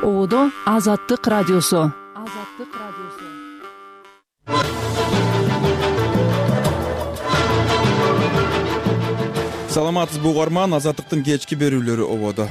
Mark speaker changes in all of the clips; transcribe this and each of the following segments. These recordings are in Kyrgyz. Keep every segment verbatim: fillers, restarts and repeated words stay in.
Speaker 1: Ободо Азаттык радиосу. Азаттык радиосу.
Speaker 2: Саламатсызбы угарман, Азаттыктын кечки берүүлөрү ободо.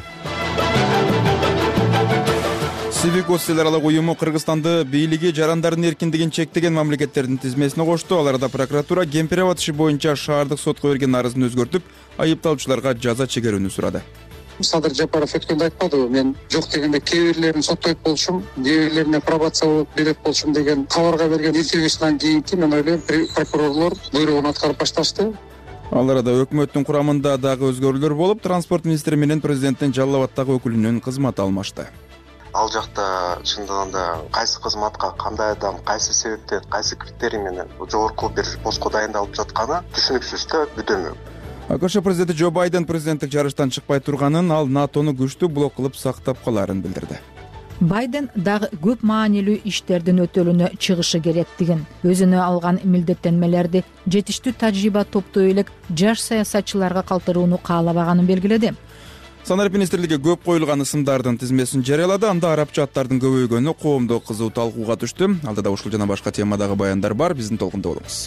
Speaker 2: Сивик Осселер алак уюму Кыргызстанды бийлиги жарандардын эркиндигин чектеген мамлекеттердин тизмесине кошту. Аларда прокуратура Кемпирабад иши боюнча шаардык сотко берген арызын өзгөртүп, айыпталуучуларга жаза чегерүүнү сурады.
Speaker 3: Садыр Жапаров өткөндө айтпадыбы, мен жок дегенде кээ бирлерин соттойт болушум, кээ бирлерине пробация берет болушум деген кабарга берген интервьюсунан кийинки мен ойлойм прокурорлор буйругун аткарып башташты.
Speaker 2: Ал арада өкмөттүн курамында дагы өзгөрүүлөр болуп, транспорт министри менен президенттин Жалал Абаддагы өкүлүнүн кызматы алмашты.
Speaker 4: Ал жакта чындыгында кайсы кызматка кандай адам, кайсы себептен, кайсы критерий менен жогорку бир постко дайындалып жатканы түшүнүксүз да, бүдөмү.
Speaker 2: АКШ президенти Джо Байден президенттик жарыштан чыкпай турганын, ал НАТОну күчтүү блок кылып сактап калаарын билдирди.
Speaker 5: Байден дагы көп маанилүү иштердин өтөлүнө чыгышы керектигин, өзүнө алган милдеттенмелерди жетиштүү тажрыйба топтой элек жаш саясатчыларга калтырууну каалабаганын белгиледи.
Speaker 2: Санарип министрлиги көп коюлган ысымдардын тизмесин жарыялады. Анда арабча аттардын көбөйгөнү коомдо кызуу талкууга түштү. Алдыда ушул жана башка темадагы баяндар бар, биздин толкунда болуңуз.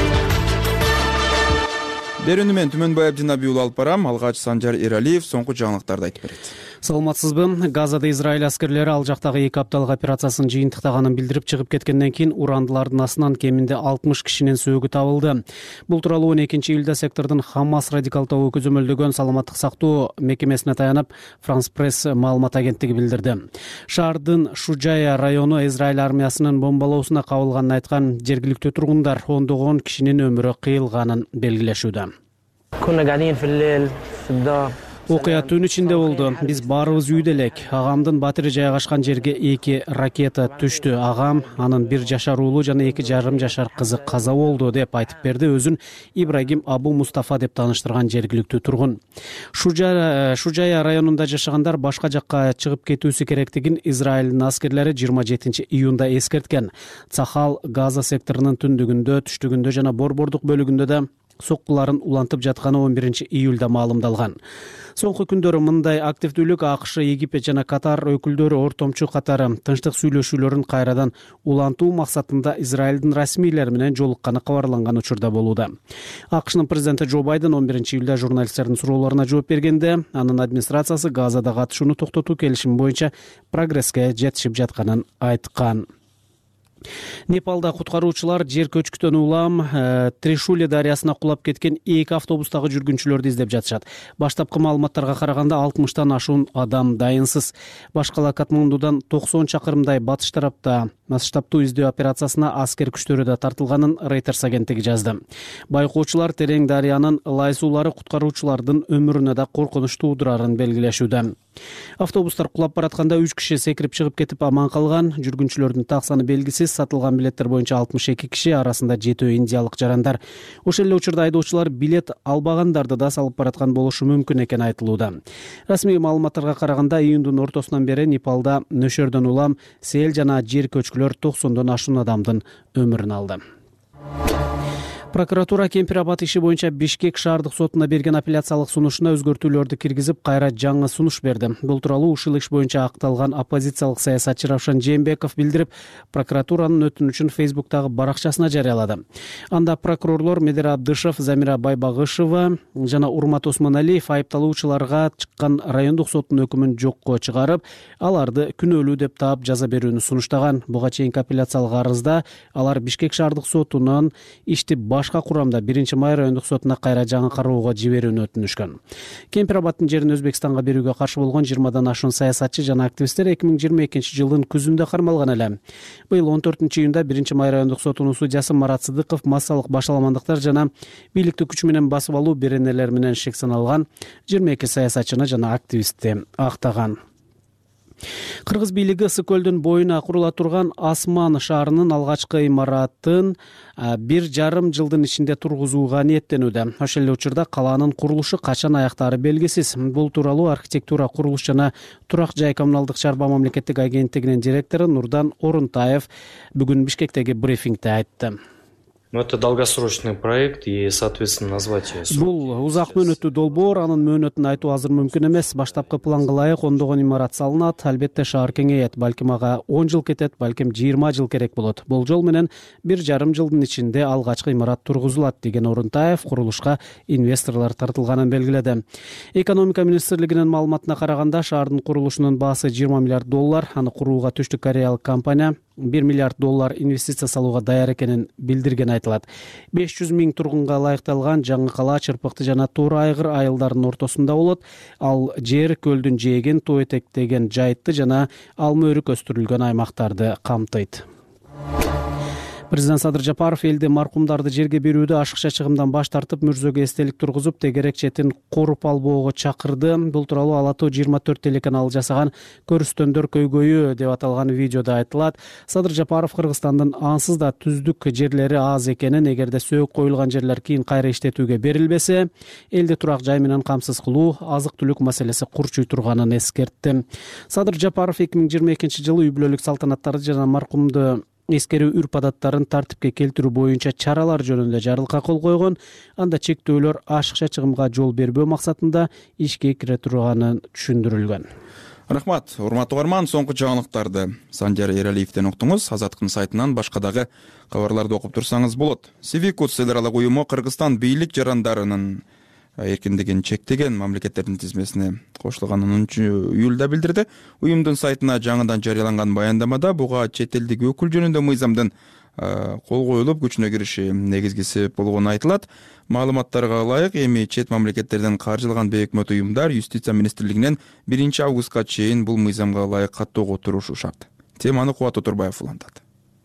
Speaker 2: Берүүнү мен Түмөнбай Абдинабий уулу алып барам. Алгач Санжар Эралиев соңку жаңылыктарды айтып берет.
Speaker 6: Саламатсызбы? Газада Израиль аскерлери ал жактагы эки апталык операциясын жыйынтыктаганын билдирип чыгып кеткенден кийин урандылардын астынан кеминде алтымыш кишинин сөөгү табылды. Бул тууралуу он экинчи июлда сектордун Хамас радикал тобу көзөмөлдөгөн саламаттык сактоо мекемесине таянып, Франс Пресс маалымат агенттиги билдирди. Шаардын Шужая району Израиль армиясынын бомбалоосуна кабылганын айткан жергиликтүү тургундар ондогон кишинин өмүрү кыйылганын белгилешүүдө. Окуя түн ичинде болду. Биз баарыбыз үйдө элек. Агамдын батири жайгашкан жерге эки ракета түштү. Агам, анын бир жашар уулу жана эки жарым жашар кызы каза болду деп айтып берди өзүн Ибрагим Абу Мустафа деп тааныштырган жергиликтүү тургун. Шужая, Шужая районунда жашагандар башка жакка чыгып кетүүсү керектигин Израилдин аскерлери жыйырма жетинчи июнда эскерткен. Цахал Газа секторунун түндүгүндө, түштүгүндө жана борбордук бөлүгүндө да соккуларын улантып жатканы он биринчи июлда маалымдалган. Соңку күндөрү мындай активдүүлүк АКШ, Египет жана Катар өкүлдөрү ортомчу катары тынчтык сүйлөшүүлөрүн кайрадан улантуу максатында Израилдин расмийлери менен жолукканы кабарланган учурда болууда. АКШнын президенти Джо Байден он биринчи июлда журналисттердин суроолоруна жооп бергенде, анын администрациясы Газадагы атышууну токтотуу келишими боюнча прогресске жетишип жатканын айткан. Непалда куткаруучулар жер көчкүтөн улам Тришули дарыясына кулап кеткен эки автобустагы жүргүнчүлөрдү издеп жатышат. Баштапкы маалыматтарга караганда алтымыштан ашуун адам дайынсыз. Башкала Катмандудан токсон чакырымдай батыш тарапта масштабтуу издөө операциясына аскер күчтөрү да тартылганын Reuters агенттиги жазды. Байкоочулар терең дарыянын лай суулары куткаруучулардын өмүрүнө да коркунуч туудурарын белгилешүүдө. Автобустар кулап баратканда үч киши секирип чыгып кетип аман калган. Жүргүнчүлөрдүн так саны белгисиз. Сатылган билеттер боюнча алтымыш эки киши, арасында жетөө индиялык жарандар. Ошол эле учурда айдоочулар билет албагандарды да салып бараткан болушу мүмкүн экени айтылууда. Расмий маалыматтарга караганда июндун ортосунан бери Непалда нөшөрдөн улам сел жана жер көчкүлөр токсондон ашуун адамдын өмүрүн алды. Прокуратура Кемпирабад иши боюнча Бишкек шаардык сотуна берген апелляциялык сунушуна өзгөртүүлөрдү киргизип, кайра жаңы сунуш берди. Бул тууралуу ушул иш боюнча акталган оппозициялык саясатчы Равшан Жээнбеков билдирип, прокуратуранын өтүнүчүн Фейсбуктагы баракчасына жарыялады. Анда прокурорлор Медера Абдышев, Замира Байбагышева жана Урмат Осмоналиев айыпталуучуларга чыккан райондук соттун өкүмүн жокко чыгарып, аларды күнөөлүү деп таап жаза берүүнү сунуштаган. Буга чейинки апелляциялык арызда алар Бишкек шаардык сотунан ишти башка курамда биринчи май райондук сотуна кайра жаңы кароого жиберүүнү өтүнүшкөн. Кемпирабадтын жерин Өзбекстанга берүүгө каршы болгон жыйырмадан ашуун саясатчы жана активисттер эки миң жыйырма экинчи жылдын күзүндө кармалган эле. Быйыл он төртүнчү июнда биринчи май райондук сотунун судьясы Марат Сыдыков массалык башаламандыктар жана бийликтик күч менен басып алуу беренелер менен шек саналган жыйырма эки саясатчыны жана активистти актаган. Кыргыз бийлиги Ысык көлдүн боюна курула турган Асман шаарынын алгачкы имаратын бир жарым жылдын ичинде тургузууга ниеттенүүдө. Ошол эле учурда калаанын курулушу качан аяктаары белгисиз. Бул тууралуу архитектура, курулуш жана турак жай коммуналдык чарба мамлекеттик агенттигинин директору Нурдан Орунтаев бүгүн Бишкектеги брифингде айтты.
Speaker 7: Но это долгосрочный проект и, соответственно, назвать ее.
Speaker 6: Бул узак мөөнөттүү долбоор, анын мөөнөтүн айтуу азыр мүмкүн эмес. Баштапкы планга ылайык ондогон имарат салынат. Албетте шаар кеңейет. Балким ага он жыл кетет, балким жыйырма жыл керек болот. Болжол менен бир жарым жылдын ичинде алгачкы имарат тургузулат деген Орунтаев курулушка инвесторлор тартылганын белгиледи. Экономика министрлигинин маалыматына караганда, шаардын курулушунун баасы жыйырма миллиард доллар. Аны курууга Түштүк Кореялык компания бир миллиард доллар инвестиция салууга даяр экенин билдирген айтылат. беш жүз миң тургунга ылайыкталган жаңы кала Чырпыкты жана Туура айгыр айылдарынын ортосунда болот. Ал жер көлдүн жээгин, тоо этектеген жайытты жана алма өрүк өстүрүлгөн аймактарды камтыйт. Президент Садыр Жапаров элде маркумдарды жерге берүүдө ашыкча чыгымдан баш тартып, мүрзөгө эстелик тургузуп, тегерек четин коруп албоого чакырды. Бул тууралуу Ала тоо жыйырма төрт телеканалы жасаган көрүстөндөр көйгөйү деп аталган видеодо айтылат. Садыр Жапаров Кыргызстандын ансыз да түздүк жерлери аз экенин, эгерде сөөк коюлган жерлер кийин кайра иштетүүгө берилбесе, элди турак жай менен камсыз кылуу, азык-түлүк маселеси курчуй турганын эскертти. Садыр Жапаров эки миң жыйырма экинчи жылы үй бүлөлүк салтанаттарды жана маркумду эскерүү үрп адаттарын тартипке келтирүү боюнча чаралар жөнүндө жарлыкка кол койгон. Анда чектөөлөр ашыкча чыгымга жол бербөө максатында ишке кире турганын түшүндүрүлгөн.
Speaker 2: Рахмат, урматтуу угарман, соңку жаңылыктарды Сандияр Эралиевден уктуңуз. Азаттыктын сайтынан башка дагы кабарларды окуп турсаңыз болот. Civic эл аралык уюму Кыргызстан бийлик жарандарынын эркиндигин чектеген мамлекеттердин тизмесине кошулганын онунчу июлда билдирди. Уюмдун сайтына жаңыдан жарыяланган баяндамада буга чет элдик өкүл жөнүндө мыйзамдын кол коюлуп күчүнө кириши негизги себеп болгону айтылат. Маалыматтарга ылайык, эми чет мамлекеттерден каржылган бейөкмөт уюмдар Юстиция министрлигинен биринчи августка чейин бул мыйзамга ылайык каттоого турушу шарт. Теманы Кубат Отурбаев улантат.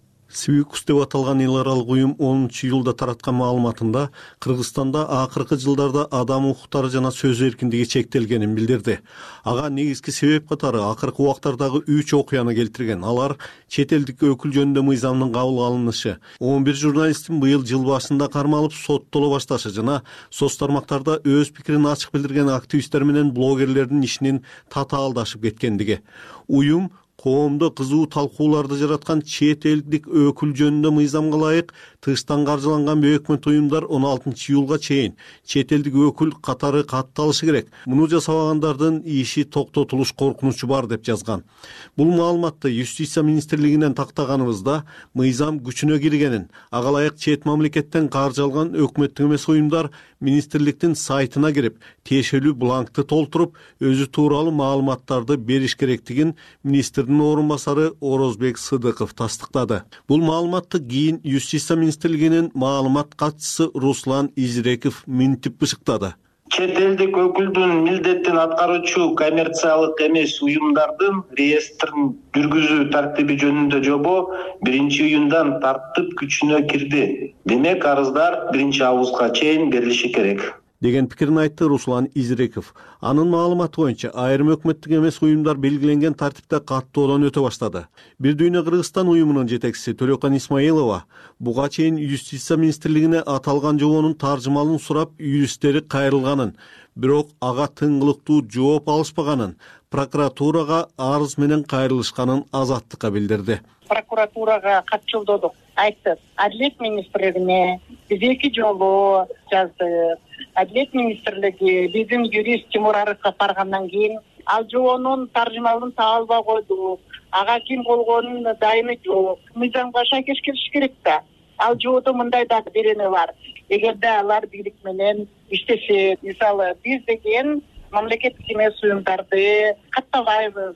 Speaker 8: Civic деп аталган эл аралык уюм онунчу июлда тараткан маалыматында Кыргызстанда акыркы жылдарда адам укуктары жана сөз эркиндиги чектелгенин билдирди. Ага негизги себеп катары акыркы убактардагы үч окуяны келтирген. Алар чет элдик өкүл жөнүндө мыйзамдын кабыл алынышы, он бир журналисттин быйыл жыл башында кармалып соттоло башташы жана соц тармактарда өз пикирин ачык билдирген активисттер менен блогерлердин ишинин татаалдашып кеткендиги. Уюм коомдо кызуу талкууларды жараткан чет элдик өкүл жөнүндө мыйзамга ылайык тыштан каржыланган бейөкмөт уюмдар он алтынчы июлга чейин чет элдик өкүл катары катталышы керек. Муну жасабагандардын иши токтотулуш коркунучу бар деп жазган. Бул маалыматты Юстиция министрлигинен тактаганыбызда мыйзам күчүнө киргенин, ага ылайык чет мамлекеттен каржы алган өкмөттүк эмес уюмдар министрликтин сайтына кирип, тиешелүү бланкты толтуруп, өзү тууралуу маалыматтарды бериш керектигин министрдин орун басары Орозбек Сыдыков тастыктады. Бул маалыматты кийин Юстиция министрлигинин маалымат катчысы Руслан Изреков минтип бышыктады.
Speaker 9: Чет элдик өкүлдүн милдетин аткаруучу коммерциялык эмес уюмдардын реестрин жүргүзүү тартиби жөнүндө жобо биринчи июндан тартып күчүнө кирди. Демек, арыздар биринчи августка чейин берилиши керек
Speaker 8: деген пикирин айтты Руслан Изреков. Анын маалыматы боюнча айрым өкмөттүк эмес уюмдар белгиленген тартипте каттоодон өтө баштады. Бир дүйнө Кыргызстан уюмунун жетекчиси Төлөкан Исмаилова буга чейин Юстиция министрлигине аталган жобонун таржымалын сурап, юристтери кайрылганын, бирок ага тыңгылыктуу жооп алышпаганын, прокуратурага арыз менен кайрылышканын Азаттыкка билдирди.
Speaker 10: Прокуратурага кат жолдодук. Айттык, Адилет министрлигине биз эки жолу жаздык. Адилет министрлиги биздин юрист Тимур Арысков баргандан кийин ал жобонун таржымалын таба албай койду. Ага ким болгонун дайыны жок. Мыйзамга шайкеш келиш керек да. Ал жободо мындай да берени бар. Эгерде алар бийлик менен иштесе, мисалы биз деген мамлекеттик эмес уюмдарды каттабайбыз,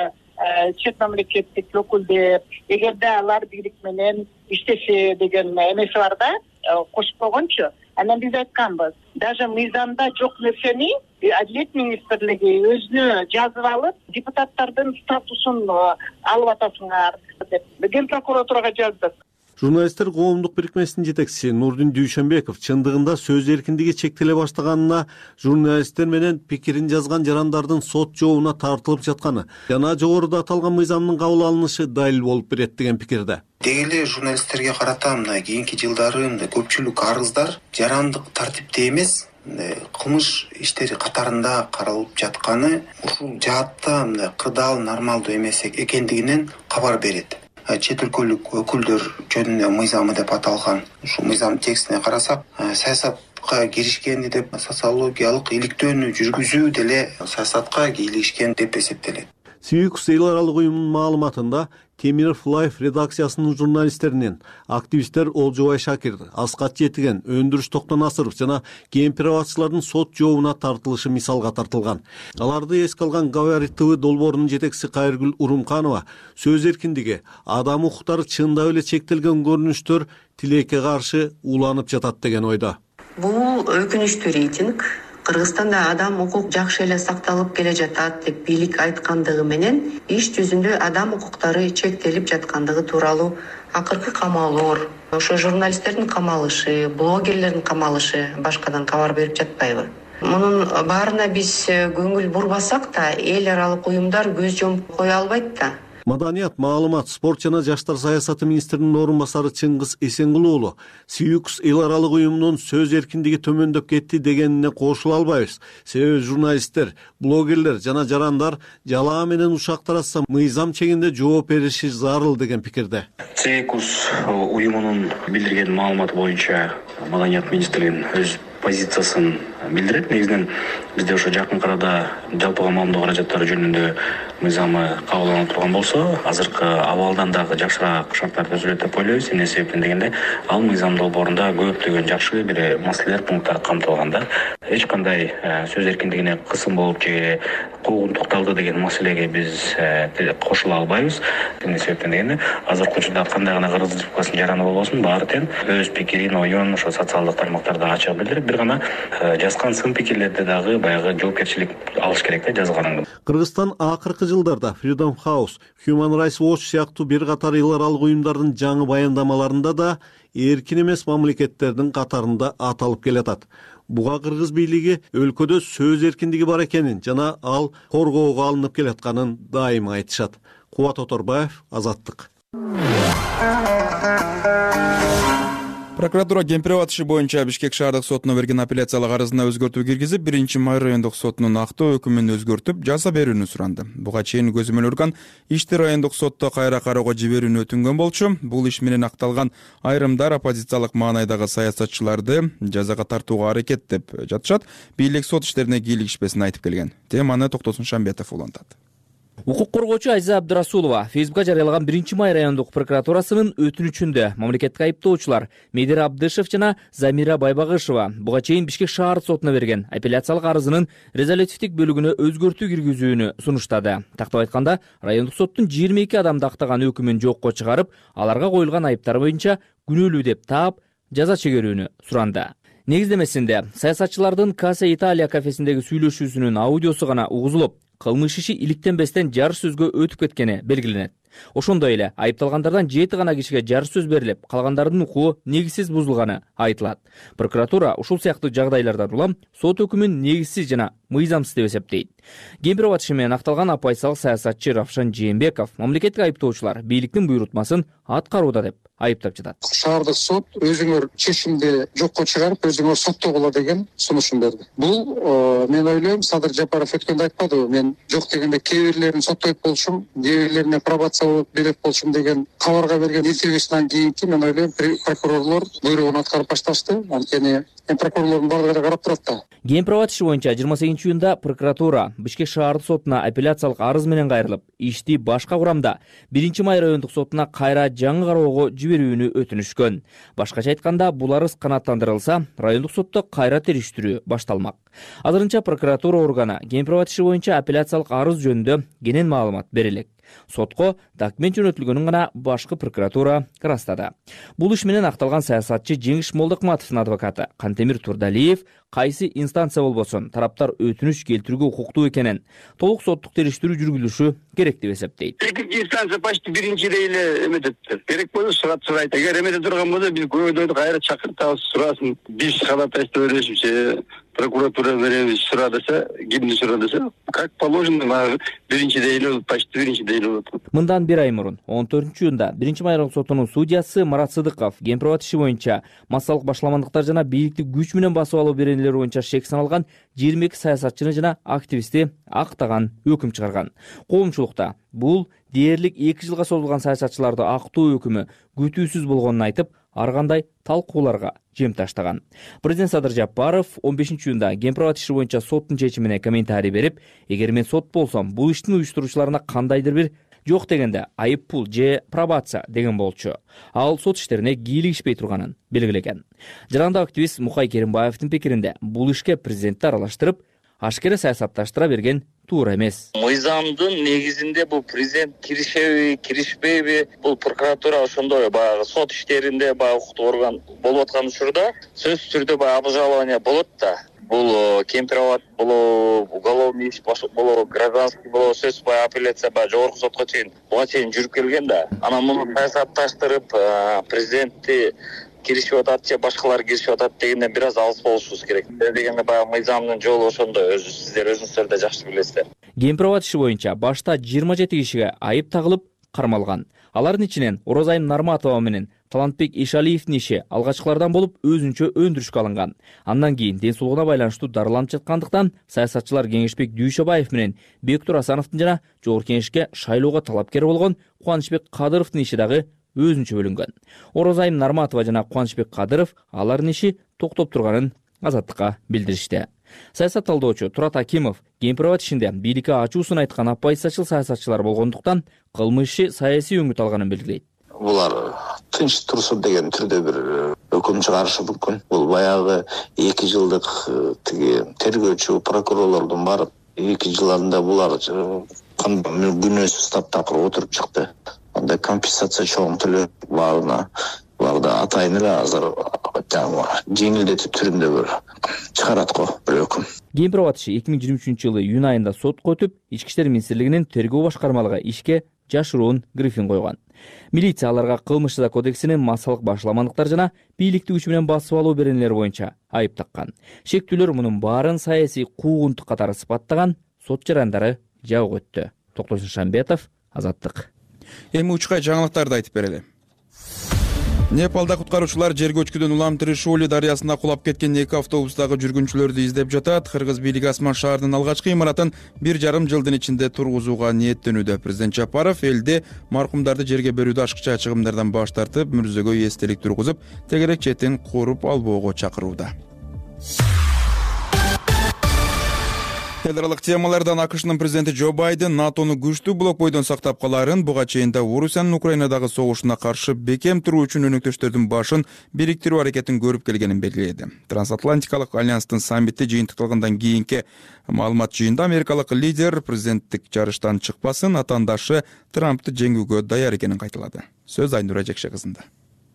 Speaker 10: чет мамлекеттик өкүлдөр, эгерде алар бийлик менен иштесе деген эмеси бар да, кошуп койгончу. Анан биз айтканбыз, даже мыйзамда жок нерсени Адилет министрлиги өзүнө жазып алып, депутаттардын статусун алып атасыңар деп Ген прокуратурага жаздык.
Speaker 8: Журналисттер коомдук бирикмесинин жетекчиси Нурдин Дүйшөнбеков чындыгында сөз эркиндиги чектеле баштаганына, журналисттер менен пикирин жазган жарандардын сот жообуна тартылып жатканы жана жогоруда аталган мыйзамдын кабыл алынышы далил болуп берет деген пикирде.
Speaker 11: Деги эле журналисттерге карата мына кийинки жылдары көпчүлүк арыздар жарандык тартипте эмес, кылмыш иштери катарында каралып жатканы ушул жаатта кырдаал нормалдуу эмес экендигинен кабар берет. чет өлкөлүк өкүлдөр жөнүндө мыйзамы деп аталган. Ушул мыйзам текстине карасак, саясатка киришкени деп социологиялык иликтөөнү жүргүзүү деле саясатка кийлигишкен деп эсептелет.
Speaker 8: Civicus эл аралык уюмунун маалыматында Темиров Life редакциясынын журналисттеринен активисттер Олжобай Шакир, Аскат Жетиген, Өндүрүш Токтонасыров жана кемпирабатчылардын сот жообуна тартылышы мисалга тартылган. Аларды эске алган Говорит ТВ долбоорунун жетекчиси Кайыргүл Урумканова сөз эркиндиги, адам укуктары чындап эле чектелген көрүнүштөр тилекке каршы уланып жатат деген ойдо.
Speaker 12: Бул өкүнүчтүү рейтинг. Кыргызстанда адам укук жакшы эле сакталып келе жатат деп бийлик айткандыгы менен иш жүзүндө адам укуктары чектелип жаткандыгы тууралуу акыркы камалоор, ошо журналисттердин камалышы, блогерлердин камалышы башкадан кабар берип жатпайбы? Мунун баарына биз көңүл бурбасак да, эл аралык уюмдар көз жумуп кое албайт да.
Speaker 8: Маданият, маалымат, спорт жана жаштар саясаты министринин орун басары Чыңгыз Эсенгул уулу Civicus эл аралык уюмунун сөз эркиндиги төмөндөп кетти дегенине кошула албайбыз. Себеби журналисттер, блогерлер жана жарандар жалаа менен ушак таратса мыйзам чегинде жооп бериши зарыл деген пикирде.
Speaker 13: Civicus уюмунун билдирген маалыматы боюнча Маданият министринин өз позициясын билдирет. Негизинен бизде ошо жакын арада жалпыга маалымдоо каражаттары жөнүндө мыйзамы кабылданып турган болсо, азыркы абалдан дагы жакшыраак шарттар түзүлөт деп ойлойбуз. Эмне себептен дегенде, ал мыйзам долбоорунда көптөгөн жакшы бир маселелер, пункттар камтылган да. Эч кандай сөз эркиндигине кысым болуп же куугун токталды деген маселеге биз кошула албайбыз. Эмне себептен дегенде, азыркы учурда кандай гана Кыргыз Республикасынын жараны болбосун, баары тең өз пикирин, оюн ошо социалдык тармактарда ачык билдирип, бир гана жазган сын пикирлерди дагы баягы жоопкерчилик алыш керек да жазганын.
Speaker 8: Кыргызстан акыркы жылдарда Freedom House, Human Rights Watch сыяктуу бир катар эл аралык уюмдардын жаңы баяндамаларында да эркин эмес мамлекеттердин катарында аталып келатат. Буга кыргыз бийлиги өлкөдө сөз эркиндиги бар экенин жана ал коргоого алынып келатканын дайыма айтышат. Кубат Оторбаев, Азаттык.
Speaker 2: Прокуратура Кемпирабад иши боюнча Бишкек шаардык сотуна берген апелляциялык арызына өзгөртүү киргизип, биринчи май райондук сотунун актоо өкүмүн өзгөртүп, жаза берүүнү суранды. Буга чейин көзөмөл орган ишти райондук сотто кайра кароого жиберүүнү өтүнгөн болчу. Бул иш менен акталган айрымдар оппозициялык маанайдагы саясатчыларды жазага тартууга аракет деп жатышат. Бийлик сот иштерине кийлигишпесин айтып келген. Теманы Токтосун Шамбетов улантат.
Speaker 14: Укук коргоочу Айза Абдырасулова Фейсбукка жарыялаган биринчи май райондук прокуратурасынын өтүнүчүндө мамлекетке айыптоочулар Медира Абдышев жана Замира Байбагышева буга чейин Бишкек шаар сотуна берген апелляциялык арызынын резолютивдик бөлүгүнө өзгөртүү киргизүүнү сунуштады. Тактап айтканда, райондук соттун жыйырма эки адамды актаган өкүмүн жокко чыгарып, аларга коюлган айыптар боюнча күнөөлүү деп таап, жаза чегерүүнү суранды. Негиздемесинде саясатчылардын Каса Италия кафесиндеги сүйлөшүүсүнүн аудиосу гана угузулуп, кылмыш иши иликтенбестен жарыш сөзгө өтүп кеткени белгиленет. Ошондой эле айыпталгандардан жети гана кишиге жарыш сөз берилип, калгандардын укугу негизсиз бузулганы айтылат. Прокуратура ушул сыяктуу жагдайлардан улам сот өкүмүн негизсиз жана мыйзамсыз деп эсептейт. Кемпирабад иши менен акталган оппозициялык саясатчы Равшан Жээнбеков мамлекетке айыптоочулар бийликтин буйрутмасын аткарууда деп айыптап жатат.
Speaker 3: Шаардык сот өзүңөр чечимди жокко чыгарып, өзүңөр соттогула деген сунушун берди. Бул мен ойлойм, Садыр Жапаров өткөндө айтпадыбы, мен жок дегенде кээ бирлерин соттойт болчумун, кээ бирлерине пробация берет болчумун деген кабарга берген интервьюсунан кийинки мен ойлойм, прокурорлор буйругун аткарып башташты. Анткени прокурорлордун баардыгы карап турат да.
Speaker 14: Кемпирабад иши боюнча жыйырма сегизинчи июнда прокуратура Бишкек шаардык сотуна апелляциялык арыз менен кайрылып, ишти башка курамда биринчи май райондук сотуна кайра жаңы кароого жиберүүнү өтүнүшкөн. Башкача айтканда, бул арыз канааттандырылса, райондук сотто кайра териштирүү башталмак. Азырынча прокуратура органы Кемпирабад иши боюнча апелляциялык арыз жөнүндө кенен маалымат берелек. Сотко документ жөнөтүлгөнүн гана башкы прокуратура ырастады. Бул иш менен акталган саясатчы Жеңиш Молдокматовдун адвокаты Кантемир Турдалиев кайсы инстанция болбосун тараптар өтүнүч келтирүүгө укуктуу экенин, толук соттук териштирүү жүргүзүлүшү керек деп эсептейт.
Speaker 15: Экинчи инстанция почти биринчидей эле эметет. Керек болсо сурат сурайт. Эгер эмете турган болсо биз көбөйдөрдү кайра чакыртабыз, сурасын. Биз ходатайство беришимче прокуратура беребиз сура десе, кимди сура десе, как положено, биринчи дейле, почти биринчи дейле отурат.
Speaker 14: Мындан бир ай мурун он төртүнчү июнда биринчи майралык сотунун судьясы Марат Сыдыков Кемпир-Абад иши боюнча массалык башаламандыктар жана бийликти күч менен басып алуу беренелери боюнча шек саналган жыйырма эки саясатчыны жана активистти актаган өкүм чыгарган. Коомчулукта бул дээрлик эки жылга созулган саясатчыларды актоо өкүмү күтүүсүз болгонун айтып, ар кандай талкууларга жем таштаган. Президент Садыр Жапаров он бешинчи июнда Кемпир-Абад иши боюнча соттун чечимине комментарий берип, эгер мен сот болсом, бул иштин уюштуруучуларына кандайдыр бир жок дегенде айып пул же пробация деген болчу. Ал сот иштерине кийлигишпей турганын белгилеген. Жарандык активист Мукай Керимбаевдин пикиринде, бул ишке президентти аралаштырып, ашкере саясатташтыра берген туура эмес.
Speaker 16: Мыйзамдын негизинде бул президент киришеби, киришпейби, бул прокуратура ошондой баягы сот иштеринде баягы укуктук орган болуп аткан учурда сөзсүз түрдө баягы обжалование болот да. Бул Кемпир-Абад болобу, уголовный иш болобу, гражданский болобу, сөзсүз баягы апелляция баягы жогорку сотко чейин буга чейин жүрүп келген да. Анан муну саясатташтырып президентти киришип атат же башкалар киришип атат дегенден бир аз алыс болушубуз керек. Дегенде баягы мыйзамдын жолу ошондой, өзү сиздер өзүңүздөр да жакшы билесиздер.
Speaker 14: Кемпир-Абад иши боюнча башта жыйырма жети кишиге айып тагылып кармалган. Алардын ичинен Оразайым Нарматова менен Талантбек Ишалиевдин иши алгачкылардан болуп өзүнчө өндүрүшкө алынган. Андан кийин ден соолугуна байланыштуу дарыланып жаткандыктан саясатчылар Кеңешбек Дүйшөбаев менен Бектур Асановдун жана Жогорку Кеңешке шайлоого талапкер болгон Кубанычбек Кадыровдун иши дагы өзүнчө бөлүнгөн. Оразайым Нарматова жана Кубанычбек Кадыров алардын иши токтоп турганын Азаттыкка билдиришти. Саясат талдоочу Турат Акимов Кемпир-Абад ишинде бийликке ачуусун айткан оппозициячыл саясатчылар болгондуктан кылмыш иши саясий өңүт алганын белгилейт.
Speaker 17: Булар тынч турсун деген түрдө бир өкүм чыгарышы мүмкүн. Бул баягы эки жылдык тиги тергөөчү прокурорлордун барып эки жылында булар күнөөсүз таптакыр отуруп чыкты. Анда компенсация чоң төлөп баарына буларда атайын эле азыр жеңилдетип түрүндө бир чыгарат го бир өкүм.
Speaker 14: Кемпир-Абад иши эки миң жыйырма үчүнчү жылы июнь айында сотко өтүп, Ички иштер министрлигинин тергөө башкармалыгы ишке жашыруун грифин койгон. Милиция аларга кылмыш жаза кодексинин массалык башаламандыктар жана бийликти күч менен басып алуу беренелери боюнча айып таккан. Шектүүлөр мунун баарын саясий куугунтук катары сыпаттаган, сот жарандары жабык өттү. Токтосун Шамбетов, Азаттык.
Speaker 2: Эми учкай жаңылыктарды айтып берели. Непалда куткаруучулар жер көчкүдөн улам Тришоли дарыясына кулап кеткен эки автобустагы жүргүнчүлөрдү издеп жатат. Кыргыз бийлиги Асман шаарынын алгачкы имаратын бир жарым жылдын ичинде тургузууга ниеттенүүдө. Президент Жапаров элде маркумдарды жерге берүүдө ашыкча чыгымдардан баш тартып, мүрзөгө эстелик тургузуп, тегерек четин коруп албоого чакырууда. Эл аралык темалардан АКШнын президенти Джо Байден НАТОну күчтүү блок бойдон сактап калаарын, буга чейин да Орусиянын Украинадагы согушуна каршы бекем туруу үчүн өнөктөштөрдүн башын бириктирүү аракетин көрүп келгенин белгиледи. Трансатлантикалык альянстын саммити жыйынтыкталгандан кийинки маалымат жыйында америкалык лидер президенттик жарыштан чыкпасын, атаандашы Трампты жеңүүгө даяр экенин кайталады. Сөз Айнура Жекше кызында.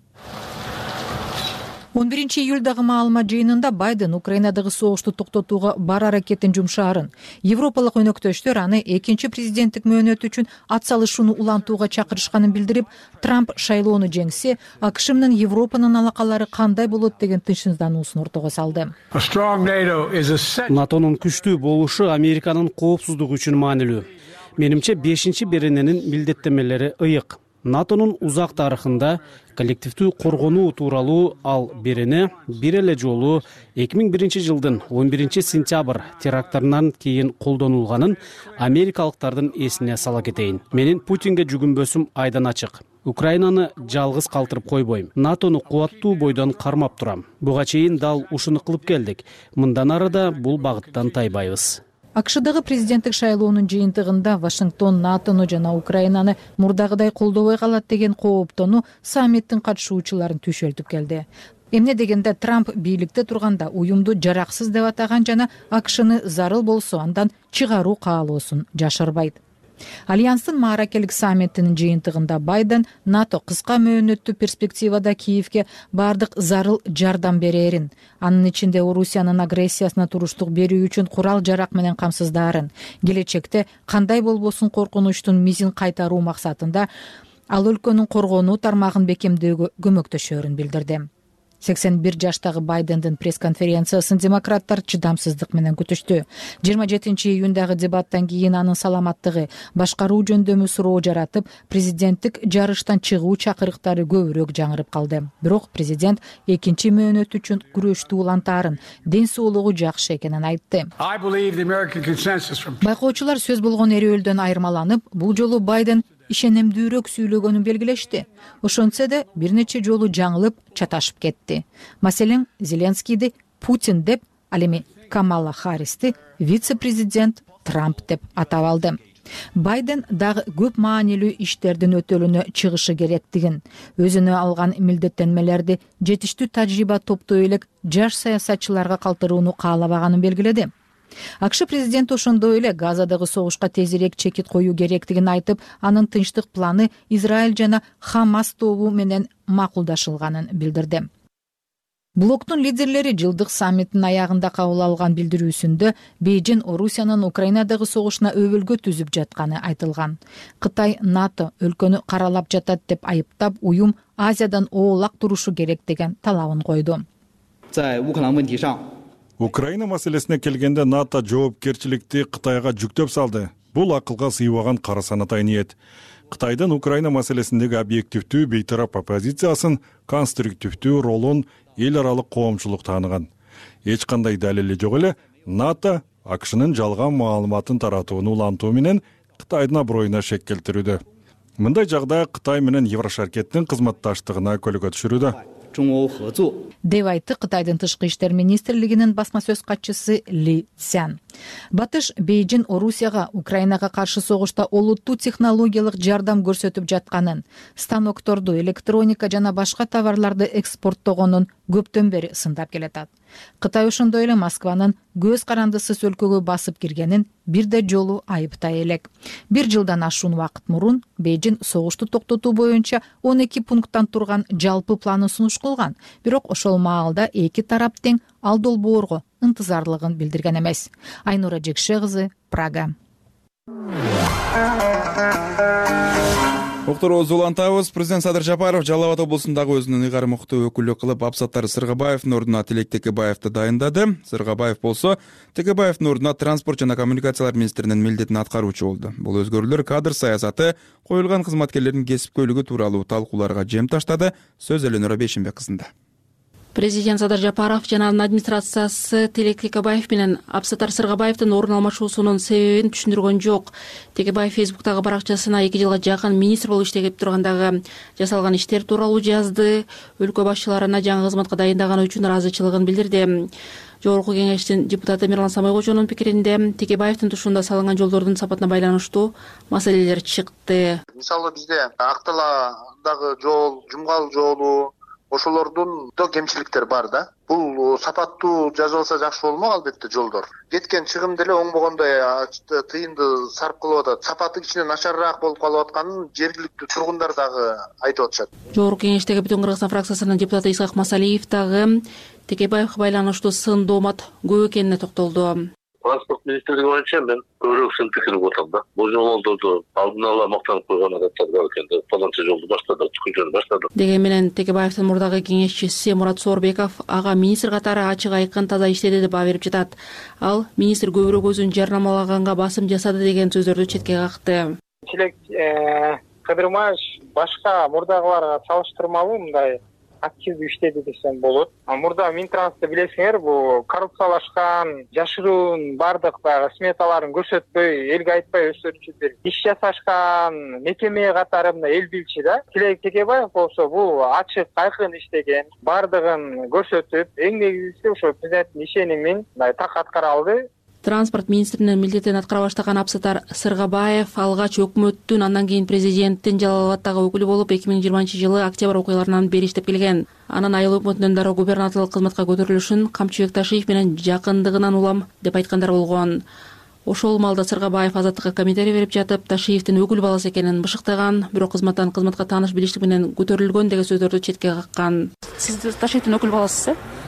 Speaker 5: он биринчи июлдагы маалымат жыйынында Байден Украинадагы согушту токтотууга бар аракетин жумшаарын, Европалык өнөктөштөр аны экинчи президенттик мөөнөтү үчүн атсалышууну улантууга чакырышканын билдирип, Трамп шайлоону жеңсе, АКШ менен Европанын алакалары кандай болот деген тынчсыздануусун ортого салды.
Speaker 6: НАТОнун күчтүү болушу Американын коопсуздугу үчүн маанилүү. Менимче бешинчи берененин милдеттенмелери ыйык. НАТОнун узак тарыхында коллективдүү коргонуу тууралуу ал берене бир эле жолу эки миң биринчи жылдын он биринчи сентябрь теракттарынан кийин колдонулганын америкалыктардын эсине сала кетейин. Менин Путинге жүгүнбөсүм айдан ачык. Украинаны жалгыз калтырып койбойм. НАТОну кубаттуу бойдон кармап турам. Буга чейин дал ушуну кылып келдик. Мындан ары да бул багыттан тайбайбыз.
Speaker 5: АКШдагы президенттик шайлоонун жыйынтыгында Вашингтон НАТОну жана Украинаны мурдагыдай колдобой калат деген кооптону саммиттин катышуучуларын түйшөлтүп келди. Эмне дегенде Трамп бийликте турганда уюмду жараксыз деп атаган жана АКШны зарыл болсо андан чыгаруу каалоосун жашырбайт. Альянстын мааракелик саммитинин жыйынтыгында Байден НАТО кыска мөөнөттүү перспективада Киевке бардык зарыл жардам берерин, анын ичинде Орусиянын агрессиясына туруштук берүү үчүн курал жарак менен камсыздаарын, келечекте кандай болбосун коркунучтун мизин кайтаруу максатында ал өлкөнүн коргонуу тармагын бекемдөөгө көмөктөшөрүн билдирди. сексен бир жаштагы Байдендин пресс-конференциясын демократтар чыдамсыздык менен күтүштү. жыйырма жетинчи июндагы дебаттан кийин анын саламаттыгы башкаруу жөндөмү суроо жаратып, президенттик жарыштан чыгуу чакырыктары көбүрөөк жаңырып калды. Бирок президент экинчи мөөнөт үчүн күрөштү улантаарын, ден соолугу жакшы экенин айтты. Байкоочулар сөз болгон эрөөлдөн айырмаланып, бул жолу Байден ишенимдүүрөөк сүйлөгөнүн белгилешти. Ошентсе да бир нече жолу жаңылып, чаташып кетти. Маселен, Зеленскийди Путин деп, ал эми Камала Харристи вице-президент Трамп деп атап алды. Байден дагы көп маанилүү иштердин өтөлүнө чыгышы керектигин, өзүнө алган милдеттенмелерди жетиштүү тажрыйба топтой элек жаш саясатчыларга калтырууну каалабаганын белгиледи. АКШ президенти ошондой эле Газадагы согушка тезирээк чекит коюу керектигин айтып, анын тынчтык планы Израиль жана Хамас тобу менен макулдашылганын билдирди. Блоктун лидерлери жылдык саммиттин аягында кабыл алган билдирүүсүндө Бейжин Орусиянын Украинадагы согушуна өбөлгө түзүп жатканы айтылган. Кытай НАТО өлкөнү каралап жатат деп айыптап, уюм Азиядан оолак турушу керек деген талабын койду.
Speaker 18: Украина маселесине келгенде НАТО жоопкерчиликти Кытайга жүктөп салды. Бул акылга сыйбаган кара санатай ниет. Кытайдын Украина маселесиндеги объективдүү бейтарап оппозициясын, конструктивдүү ролун эл аралык коомчулук тааныган. Эч кандай далили жок эле НАТО АКШнын жалган маалыматын таратууну улантуу менен Кытайдын аброюна шек келтирүүдө. Мындай жагдай Кытай менен Еврошаркеттин кызматташтыгына көлөкө түшүрүүдө.
Speaker 5: деп айтты Кытайдын тышкы иштер министрлигинин басма сөз катчысы Ли Цзян. Батыш Бейжин Орусияга Украинага каршы согушта олуттуу технологиялык жардам көрсөтүп жатканын, станокторду, электроника жана башка товарларды экспорттогонун көптөн бери сындап келатат. Кытай ошондой эле Москванын көз карандысыз өлкөгө басып киргенин бирде жолу айыптай элек. Бир жылдан ашуун убакыт мурун Бейжин согушту токтотуу боюнча он эки пункттан турган жалпы планын сунуш кылган, бирок ошол маалда эки тарап тең ал долбоорго ынтызарлыгын билдирген эмес. Айнура Жекше кызы, Прага.
Speaker 2: Окторубузду улантабыз. Президент Садыр Жапаров Жалал Абад облусундагы өзүнүн ыйгары муктуу өкүлү кылып, Абсаттар Сыргабаевдин ордуна Тилек Текебаевди дайындады. Сыргабаев болсо Текебаевдин ордуна транспорт жана коммуникациялар министринин милдетин аткаруучу болду. Бул өзгөрүүлөр кадр саясаты, коюлган кызматкерлердин кесипкөйлүгү тууралуу талкууларга жем таштады. Сөз Эленора Бейшенбек кызында.
Speaker 19: Президент Садыр Жапаров жана анын администрациясы Тилек Текебаев менен Абсаттар Сыргабаевдин ордун алмашуусунун себебин түшүндүргөн жок. Текебаев Фейсбуктагы баракчасына эки жылга жакын министр болуп иштеп тургандагы жасалган иштер тууралуу жазды. Өлкө башчыларына жаңы кызматка дайындаганы үчүн ыраазычылыгын билдирди. Жогорку кеңештин депутаты Мирлан Самайкожонун пикиринде Текебаевдин тушунда салынган жолдордун сапатына байланыштуу маселелер чыкты.
Speaker 4: Мисалы бизде Акталадагы жол, Жумгал жолу, ошолордун да кемчиликтер бар да. Бул сапаттуу жазылса жакшы болмок албетте жолдор. Кеткен чыгым деле оңбогондой тыйынды сарп кылып атат. Сапаты кичине начарраак болуп калып атканын жергиликтүү тургундар дагы айтып атышат.
Speaker 19: Жогорку кеңештеги Бүтүн Кыргызстан фракциясынын депутаты Исхак Масалиев дагы Текебаевге байланыштуу сын доомат көп экенине токтолду.
Speaker 15: Транспорт министрлиги боюнча мен көбүрөөк сын пикир болуп атам да. Бул жолдорду алдын ала мактанып койгон адаттар бар экен да. Паланча жолду баштады, чыккан баштады.
Speaker 19: Деген менен Текебаевдин мурдагы кеңешчиси Мурат Соорбеков ага министр катары ачык айкын таза иштеди деп баа берип жатат. Ал министр көбүрөөк өзүн жарнамалаганга басым жасады деген сөздөрдү четке какты.
Speaker 20: Тилек Кадырмаевич башка мурдагыларга салыштырмалуу мындай активдүү иштеди десем болот. Мурда Минтрансты билесиңер, бул коррупциялашкан, жашыруун бардык баягы сметаларын көрсөтпөй, элге айтпай өздөрүнчө иш жасашкан мекеме катары мына эл билчи да. Тилек Текебаев болсо бул ачык айкын иштеген, бардыгын көрсөтүп, эң негизгиси ошо президенттин ишенимин так аткара алды.
Speaker 19: Транспорт министринин милдетин аткара баштаган Абсаттар Сыргабаев алгач өкмөттүн, андан кийин президенттин Жалал Абаддагы өкүлү болуп эки миң жыйырманчы жылы октябрь окуяларынан бери иштеп келген. Анын айыл өкмөтүнөн дароо губернаторлук кызматка көтөрүлүшүн Камчыбек Ташиев менен жакындыгынан улам деп айткандар болгон. Ошол маалда Сыргабаев Азаттыкка комментарий берип жатып, Ташиевдин өкүл баласы экенин бышыктаган, бирок кызматтан кызматка тааныш билиштик менен көтөрүлгөн деген сөздөрдү четке каккан.
Speaker 21: Сиз Ташиевдин өкүл баласысыз, э?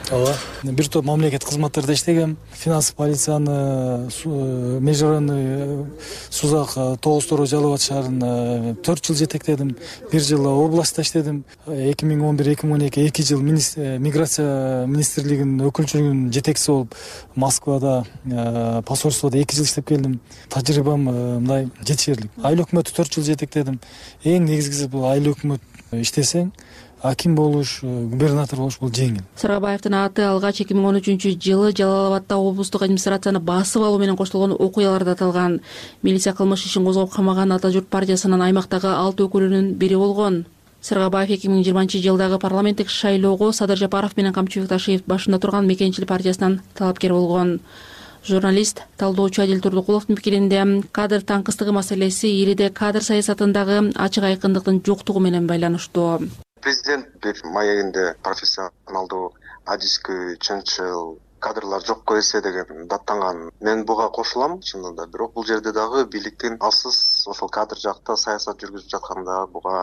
Speaker 21: ооба, бир топ мамлекеттик кызматтерде иштегем. Финанс полицияны, межрайонный сузак тогуз Жалал Абад шаарында төрт жыл жетектедим. Бир жыл областта иштедим. эки миң он бир эки миң он эки эки жыл миграция министрлигинин өкүлчүлүгүнүн жетекчиси болуп Москвада, посольстводо эки жыл иштеп келдим. Тажрыйбам мындай жетишерлик. Айыл өкмөтү төрт жыл жетектедим. Эң негизгиси бул айыл өкмөт иштесең, аким болуш, губернатор болуш бул жеңил.
Speaker 19: Саргабаевдин аты алгач эки миң он үчүнчү жылы Жалал Абадда облустук администрацияны басып алуу менен коштолгон окуяларда аталган. Милиция кылмыш ишин козгоп камаган Ата журт партиясынын аймактагы алты өкүлүнүн бири болгон. Саргабаев эки миң жыйырманчы жылдагы парламенттик шайлоого Садыр Жапаров менен Камчыбек Ташиев башында турган Мекенчил партиясынан талапкер болгон. Журналист, талдоочу Адил Турдукуловдун пикиринде, кадр таңкыстыгы маселеси элиде кадр саясатындагы ачык айкындыктын жоктугу менен байланыштуу.
Speaker 22: Президент бир маегинде профессионалдуу, адискүү, чынчыл кадрлар жокко эсе деген даттанган. Мен буга кошулам чынында, бирок бул жерде дагы бийликтин алсыз ошол кадр жакта саясат жүргүзүп жатканда буга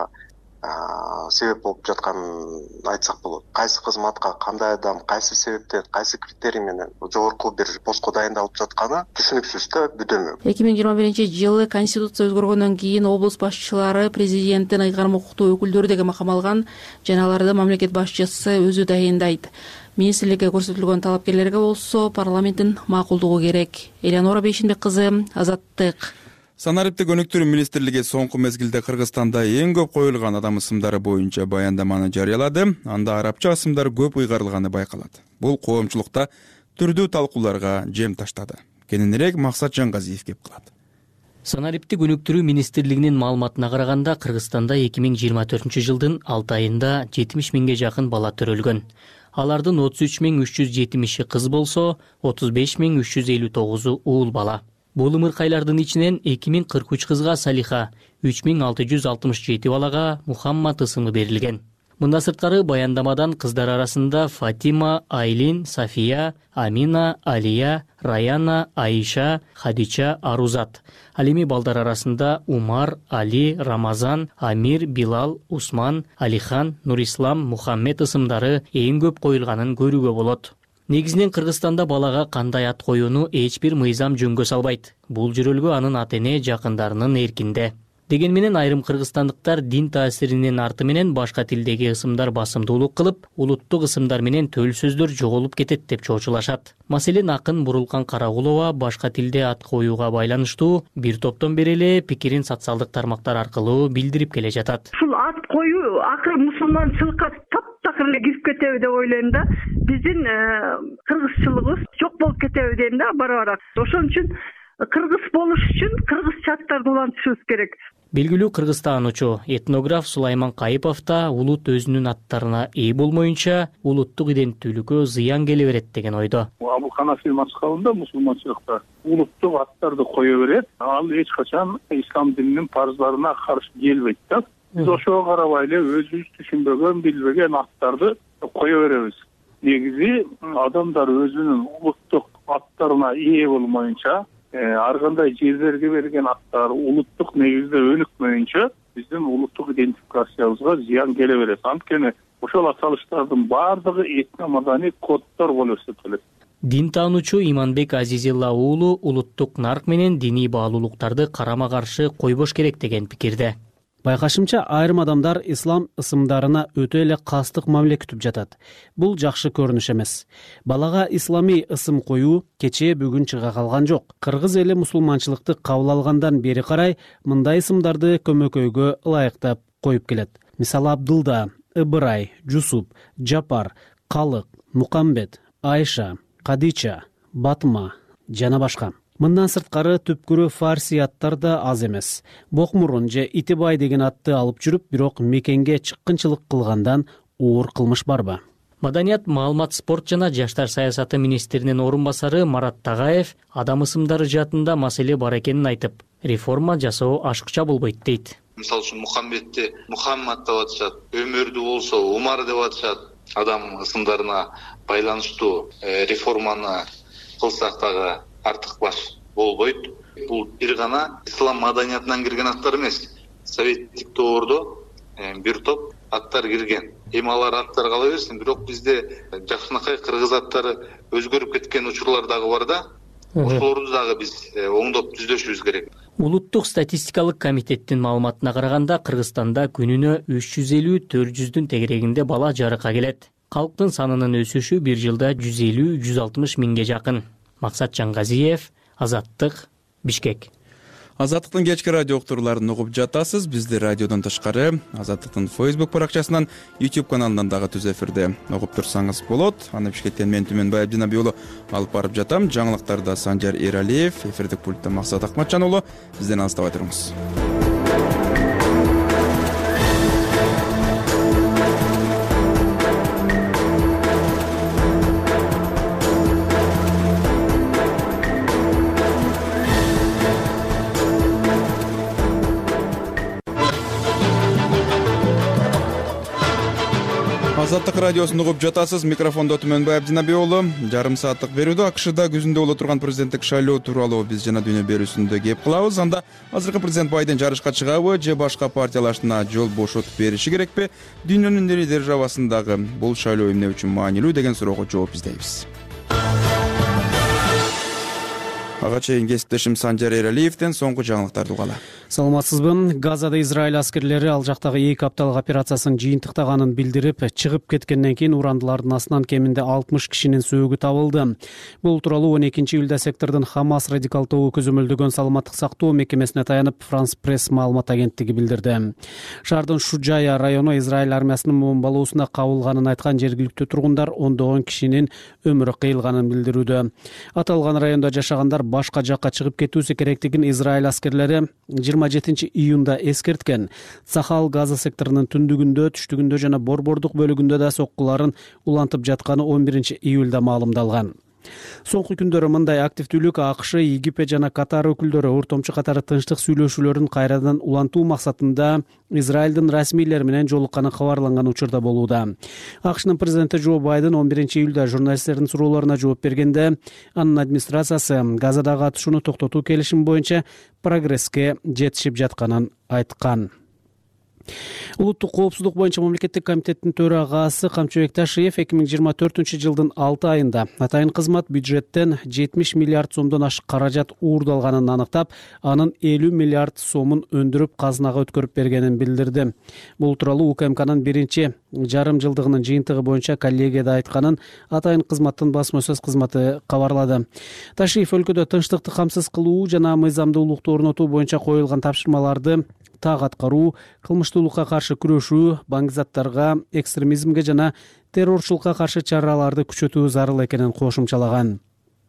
Speaker 22: себеп болуп жатканын айтсак болот. Кайсы кызматка кандай адам, кайсы себептен, кайсы критерий менен жогорку бир постко дайындалып жатканы түшүнүксүз да бүдөмө.
Speaker 19: эки миң жыйырма биринчи жылы Конституция өзгөргөндөн кийин облус башчылары президенттин ыйгарым укуктуу өкүлдөрү деген макам алган жана аларды мамлекет башчысы өзү дайындайт. Министрликке көрсөтүлгөн талапкерлерге болсо парламенттин макулдугу керек. Элеонора Бейшинбек кызы, Азаттык.
Speaker 2: Санариптик өнүктүрүү министрлиги соңку мезгилде Кыргызстанда эң көп коюлган адам ысымдары боюнча баяндаманы жарыялады. Анда арабча ысымдар көп ыйгарылганы байкалат. Бул коомчулукта түрдүү талкууларга жем таштады. Кененирээк Максат Жангазиев кеп кылат.
Speaker 23: Санариптик өнүктүрүү министрлигинин маалыматына караганда Кыргызстанда эки миң жыйырма төртүнчү жылдын алты айында жетимиш миңге жакын бала төрөлгөн. Алардын отуз үч миң үч жүз жетимиши кыз болсо, отуз беш миң үч жүз элүү тогузу уул бала. Бул ымыркайлардын ичинен эки миң кырк үч кызга Салиха, үч миң алты жүз алтымыш жети балага Мухаммад ысымы берилген. Мында сырткары баяндамадан кыздар арасында Фатима, Айлин, Сафия, Амина, Алия, Раяна, Аиша, Хадича, Арузат. Ал эми балдар арасында Умар, Али, Рамазан, Амир, Билал, Усман, Алихан, Нурислам, Мухаммед ысымдары эң көп коюлганын көрүүгө болот. Негизинен Кыргызстанда балага кандай ат коюуну эч бир мыйзам жөнгө салбайт. Бул жөрөлгө анын ата эне жакындарынын эркинде. Деген менен айрым кыргызстандыктар дин таасиринин арты менен башка тилдеги ысымдар басымдуулук кылып, улуттук ысымдар менен төл сөздөр жоголуп кетет деп чоочулашат. Маселен, акын Бурулкан Карагулова башка тилде ат коюуга байланыштуу бир топтон бери эле пикирин социалдык тармактар аркылуу билдирип келе жатат.
Speaker 24: Ушул ат коюу акыры мусулманчылыкка таптакыр эле кирип кетеби деп ойлойм да. Биздин кыргызчылыгыбыз жок болуп кетеби дейм да бара-бара. Ошон үчүн кыргыз болуш үчүн кыргызча аттарды улантышыбыз керек.
Speaker 23: Белгилүү кыргызстануучу, этнограф Сулайман Кайыпов да улут өзүнүн аттарына ээ болмоюнча улуттук иденттүүлүккө зыян келе берет деген ойдо.
Speaker 25: Абу Ханафи мазхабында мусулманчылыкта улуттук аттарды кое берет. Ал эч качан ислам дининин парыздарына каршы келбейт да. Биз ошого карабай эле өзүбүз түшүнбөгөн, билбеген аттарды кое беребиз. Негизи адамдар өзүнүн улуттук аттарына ээ болмоюнча, ар кандай жерлерге берген аттар улуттук негизде өнүкмөйүнчө биздин улуттук идентификациябызга зыян келе берет. Анткени ошол аталыштардын баардыгы этно маданий коддор болуп эсептелет.
Speaker 23: Дин таануучу Иманбек Азизилла уулу улуттук нарк менен диний баалуулуктарды карама каршы койбош керек деген пикирде.
Speaker 6: Байкашымча, айрым адамдар ислам ысымдарына өтө эле кастык мамиле күтүп жатат. Бул жакшы көрүнүш эмес. Балага ислами ысым коюу кечээ бүгүн чыга калган жок. Кыргыз эли мусулманчылыкты кабыл алгандан бери карай мындай ысымдарды көмөкөйгө ылайыктап коюп келет. Мисалы Абдылда, Ыбырай, Жусуп, Жапар, Калык, Мукамбет, Айша, Кадича, Батма жана башка. Мындан сырткары түпкүрү фарси аттар да аз эмес. Бокмурун же Итибай деген атты алып жүрүп, бирок мекенге чыккынчылык кылгандан оор кылмыш барбы?
Speaker 23: Маданият, маалымат, спорт жана жаштар саясаты министринин орун басары Марат Тагаев адам ысымдары жаатында маселе бар экенин айтып, реформа жасоо ашыкча болбойт дейт.
Speaker 26: Мисалы үчүн Мухаммедти Мухаммад деп атышат, Өмөрдү болсо Умар деп атышат. Адам ысымдарына байланыштуу реформаны кылсак дагы артык баш болбойт. Бул бир гана ислам маданиятынан кирген аттар эмес. Советтик доордо бир топ аттар кирген. Эми алар аттар кала берсин, бирок бизде жакшынакай кыргыз аттары өзгөрүп кеткен учурлар дагы бар да. Ошолорду дагы биз оңдоп түздөшүбүз керек.
Speaker 23: Улуттук статистикалык комитеттин маалыматына караганда Кыргызстанда күнүнө үч жүз элүү төрт жүздүн тегерегинде бала жарыкка келет. Калктын санынын өсүшү бир жылда жүз элүү жүз алтымыш миңге жакын. Максат Жангазиев, Азаттык, Бишкек.
Speaker 2: Азаттыктын кечки радио уктурууларын угуп жатасыз. Бизди радиодон тышкары Азаттыктын Facebook баракчасынан, YouTube каналынан дагы түз эфирде угуп турсаңыз болот. Аны Бишкектен мен Түмөнбай Абдинабий уулу алып барып жатам. Жаңылыктарда Санжар Эралиев, эфирдик пультта Максат Акматжан уулу. Бизден алыстабай туруңуз. Азаттык радиосун угуп жатасыз. Микрофондо Түмөнбай Абдинабий уулу. Жарым сааттык берүүдө АКШда күзүндө боло турган президенттик шайлоо тууралуу биз жана дүйнө берүүсүндө кеп кылабыз. Анда азыркы президент Байден жарышка чыгабы же башка партиялашына жол бошотуп бериши керекпи? Дүйнөнүн ири державасындагы бул шайлоо эмне үчүн маанилүү деген суроого жооп издейбиз. Ага чейин кесиптешим Санжар Эралиевден соңку жаңылыктарды угалы.
Speaker 6: Саламатсызбы? Газада Израиль аскерлери ал жактагы эки апталык операциясын жыйынтыктаганын билдирип, чыгып кеткенден кийин урандылардын астынан кеминде алтымыш кишинин сөөгү табылды. Бул тууралуу он экинчи июлда сектордун Хамас радикал тобу көзөмөлдөгөн саламаттык сактоо мекемесине таянып Франс Пресс маалымат агенттиги билдирди. Шаардын Шуджая району Израиль армиясынын бомбалоосуна кабылганын айткан жергиликтүү тургундар ондогон кишинин өмүрү кыйылганын билдирүүдө. Аталган райондо жашагандар башка жакка чыгып кетүүсү керектигин Израиль аскерлери жыйырма жетинчи июнда эскерткен. Цахал Газа секторунун түндүгүндө, түштүгүндө жана борбордук бөлүгүндө да соккуларын улантып жатканы он биринчи июлда маалымдалган. Соңку күндөрү мындай активдүүлүк АКШ, Египет жана Катар өкүлдөрү ортомчу катары тынчтык сүйлөшүүлөрүн кайрадан улантуу максатында Израилдин расмийлери менен жолукканы кабарланган учурда болууда. АКШнын президенти Джо Байден он биринчи июлда журналисттердин суроолоруна жооп бергенде, анын администрациясы Газадагы атышууну токтотуу келишими боюнча прогресске жетишип жатканын айткан. Улуттук коопсуздук боюнча мамлекеттик комитеттин төрагасы Камчыбек Ташиев эки миң жыйырма төртүнчү жылдын алты айында атайын кызмат бюджеттен жетимиш миллиард сомдон ашык каражат уурдалганын аныктап, анын элүү миллиард сомун өндүрүп казынага өткөрүп бергенин билдирди. Бул тууралуу УКМКнын биринчи жарым жылдыгынын жыйынтыгы боюнча коллегияда айтканын атайын кызматтын басма сөз кызматы кабарлады. Ташиев өлкөдө тынчтыкты камсыз кылуу жана мыйзамдуулукту орнотуу боюнча коюлган тапшырмаларды так аткаруу, кылмыштуулукка каршы күрөшүү, баңгизаттарга, экстремизмге жана террорчулукка каршы чараларды күчөтүү зарыл экенин кошумчалаган.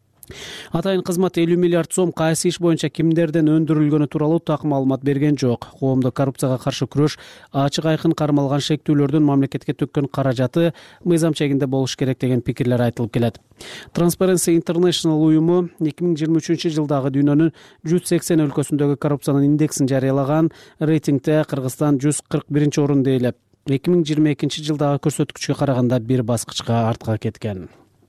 Speaker 6: Атайын кызмат элүү миллиард сом кайсы иш боюнча кимдерден өндүрүлгөнү тууралуу так маалымат берген жок. Коомдо коррупцияга каршы күрөш ачык айкын кармалган шектүүлөрдүн мамлекетке төккөн каражаты мыйзам чегинде болуш керек деген пикирлер айтылып келет. Transparency International уюму эки миң жыйырма үчүнчү жылдагы дүйнөнүн жүз сексен өлкөсүндөгү коррупциянын индексин жарыялаган. Рейтингде Кыргызстан жүз кырк биринчи орунду ээлеп, эки миң жыйырма экинчи жылдагы көрсөткүчкө караганда бир баскычка артка кеткен.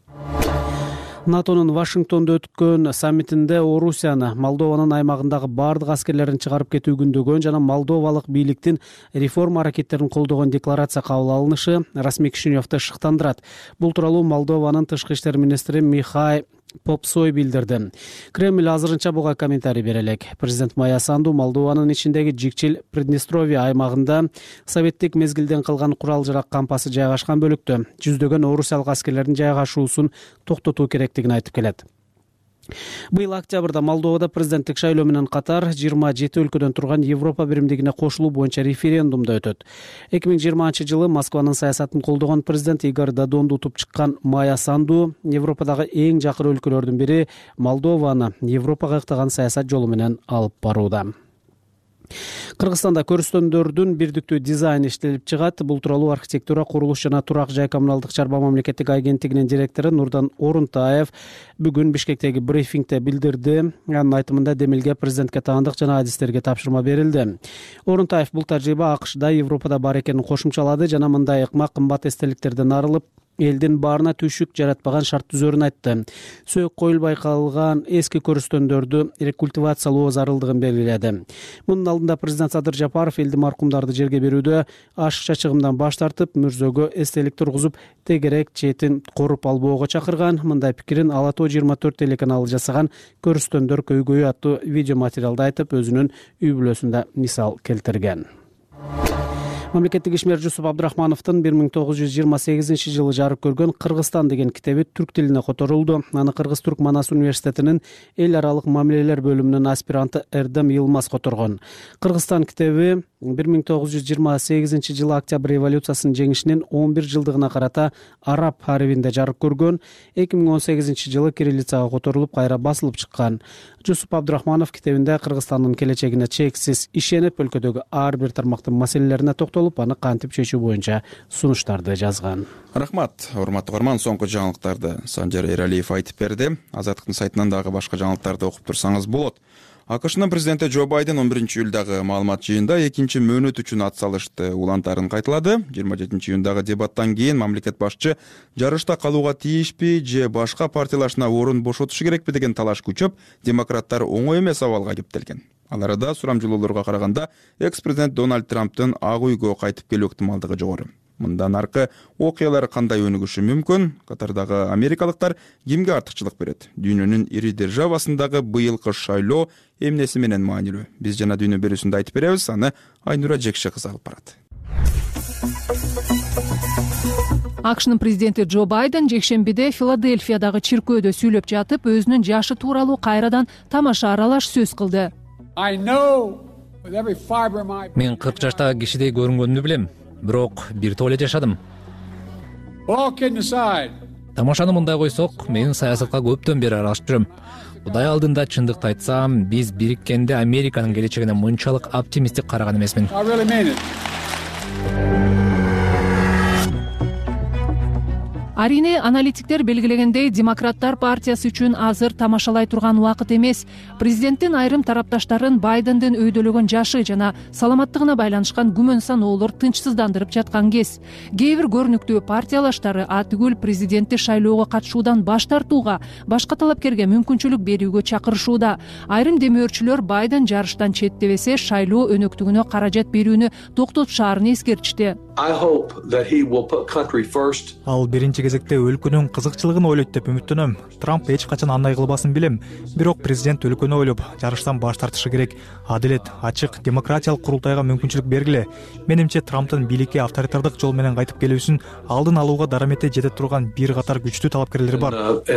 Speaker 6: НАТОнун Вашингтондо өткөн саммитинде Орусияны, Молдованын аймагындагы бардык аскерлерин чыгарып кетүү күндөгөн жана молдовалык бийликтин реформа аракеттерин колдогон декларация кабыл алынышы расмий Кишиневди шыктандырат. Бул тууралуу Молдованын тышкы иштер министри Михай Попсой билдирди. Кремль азырынча буга комментарий бере элек. Президент Майя Санду Молдованын ичиндеги Жикчил Приднестровье аймагында советтик мезгилден калган курал-жарак кампасы жайгашкан бөлүктө жүздөгөн орусиялык аскерлердин жайгашуусун токтотуу керектигин айтып келет. Быйыл октябрда Молдовада президенттик шайлоо менен катар жыйырма жети өлкөдөн турган Европа биримдигине кошулуу боюнча референдум да өтөт. эки миң жыйырманчы жылы Москванын саясатын колдогон президент Игорь Додонду утуп чыккан Майя Санду Европадагы эң жакын өлкөлөрдүн бири Молдованы Европага ыктаган саясат жолу менен алып барууда. Кыргызстанда көрүстөндөрдүн бирдиктүү дизайны иштелип чыгат. Бул тууралуу архитектура, курулуш жана турак жай коммуналдык чарба мамлекеттик агенттигинин директору Нурдан Орунтаев бүгүн Бишкектеги брифингде билдирди. Анын айтымында демилге президентке таандык жана адистерге тапшырма берилди. Орунтаев бул тажрыйба АКШда, Европада бар экенин кошумчалады жана мындай ыкма кымбат эстеликтерден арылып, элдин баарына түшүк жаратпаган шарт түзөрүн айтты. Сөөк коюлбай калган эски көрүстөндөрдү рекультивациялоо зарылдыгын белгиледи. Мунун алдында президент Садыр Жапаров элди маркумдарды жерге берүүдө ашыкча чыгымдан баш тартып, мүрзөгө эстелик тургузуп, тегерек четин коруп албоого чакырган. Мындай пикирин Ала Тоо жыйырма төрт телеканалы жасаган көрүстөндөр көйгөйү аттуу видео материалда айтып, өзүнүн үй бүлөсүндө мисал келтирген. Мамлекеттик ишмер Жусуп Абдрахмановдун бир миң тогуз жүз жыйырма сегизинчи жылы жарык көргөн «Кыргызстан» деген китеби түрк тилине которулду. Аны Кыргыз-Түрк Манас университетинин эл аралык мамилелер бөлүмүнүн аспиранты Эрдем Йылмаз которгон. «Кыргызстан» китеби бир миң тогуз жүз жыйырма сегизинчи жылы Октябрь революциясынын жеңишинин он бир жылдыгына карата араб харибинде жарык көргөн. эки миң он сегизинчи жылы кириллицага которулуп, кайра басылып чыккан. Жусуп Абдрахманов китебинде Кыргызстандын келечегине чексиз ишенип, өлкөдөгү ар бир тармактын маселелерине токтолуп, аны кантип чечүү боюнча сунуштарды жазган.
Speaker 2: Рахмат, урматтуу угарман. Соңку жаңылыктарды Санжар Эралиев айтып берди. Азаттыктын сайтынан дагы башка жаңылыктарды окуп турсаңыз болот. АКШнын президенти Джо Байден он биринчи июлдагы маалымат жыйынында экинчи мөөнөт үчүн ат салышты улантарын кайталады. жыйырма жетинчи июндагы дебаттан кийин мамлекет башчы жарышта калууга тийишпи же башка партиялашына орун бошотушу керекпи деген талаш күчөп, демократтар оңой эмес абалга кептелген. Ал арада сурамжылоолорго караганда экс-президент Дональд Трамптын Ак үйгө кайтып келүү ыктымалдыгы жогору. Мындан аркы окуялар кандай өнүгүшү мүмкүн? Катардагы америкалыктар кимге артыкчылык берет? Дүйнөнүн ири державасындагы быйылкы шайлоо эмнеси менен маанилүү? Биз жана дүйнө берүүсүндө айтып беребиз, аны Айнура Жекше кызы алып барат.
Speaker 5: АКШнын президенти Джо Байден жекшембиде Филадельфиядагы чиркөөдө сүйлөп жатып, өзүнүн жашы тууралуу кайрадан тамаша аралаш сөз кылды.
Speaker 1: Мен кырк жаштагы кишидей көрүнгөнүмдү билем, бирок бир топ эле жашадым. Тамашаны мындай койсок, мен саясатка көптөн бери аралашып жүрөм. Кудай алдында чындыкты айтсам, биз бириккенде Американын келечегине мынчалык оптимисттик караган эмесмин.
Speaker 5: Арине, аналитиктер белгилегендей, демократтар партиясы үчүн азыр тамашалай турган убакыт эмес. Президенттин айрым тарапташтарын Байдендин өйдөлөгөн жашы жана саламаттыгына байланышкан күмөн саноолор тынчсыздандырып жаткан кез. Кээ бир көрүнүктүү партиялаштары атүгүл президентти шайлоого катышуудан баш тартууга, башка талапкерге мүмкүнчүлүк берүүгө чакырышууда. Айрым демөөрчүлөр Байден жарыштан четтебесе, шайлоо өнөктүгүнө каражат берүүнү токтотушаарын эскертишти.
Speaker 7: Ал биринчи кезекте өлкөнүн кызыкчылыгын ойлойт деп үмүттөнөм. Трамп эч качан андай кылбасын билем. Бирок президент өлкөнү ойлоп, жарыштан баш тартышы керек. Адилет, ачык, демократиялык курултайга мүмкүнчүлүк бергиле. Менимче Трамптын бийликке авторитардык жол менен кайтып келүүсүн алдын алууга дарамети жете турган бир катар күчтүү талапкерлер бар.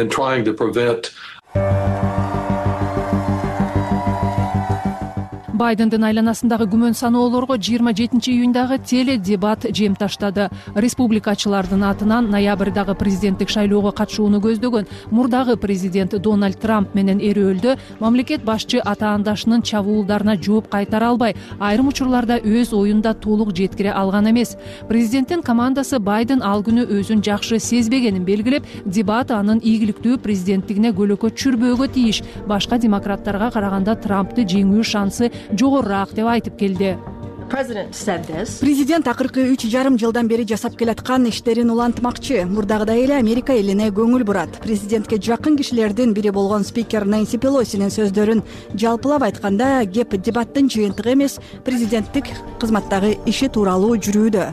Speaker 5: Байдендин айланасындагы күмөн саноолорго жыйырма жетинчи июндагы теле дебат жем таштады. Республикачылардын атынан ноябрдагы президенттик шайлоого катышууну көздөгөн мурдагы президент Дональд Трамп менен эрөөлдө мамлекет башчы атаандашынын чабуулдарына жооп кайтара албай, айрым учурларда өз оюн да толук жеткире алган эмес. Президенттин командасы Байден ал күнү өзүн жакшы сезбегенин белгилеп, дебат анын ийгиликтүү президенттигине көлөкө чүрбөөгө тийиш, башка демократтарга караганда Трампты жеңүү шансы жогорураак деп айтып келди.
Speaker 9: Президент акыркы үч жарым жылдан бери жасап келаткан иштерин улантмакчы. Мурдагыдай эле Америка элине көңүл бурат. Президентке жакын кишилердин бири болгон спикер Нэнси Пелосинин сөздөрүн жалпылап айтканда, кеп дебаттын жыйынтыгы эмес, президенттик кызматтагы иши тууралуу жүрүүдө.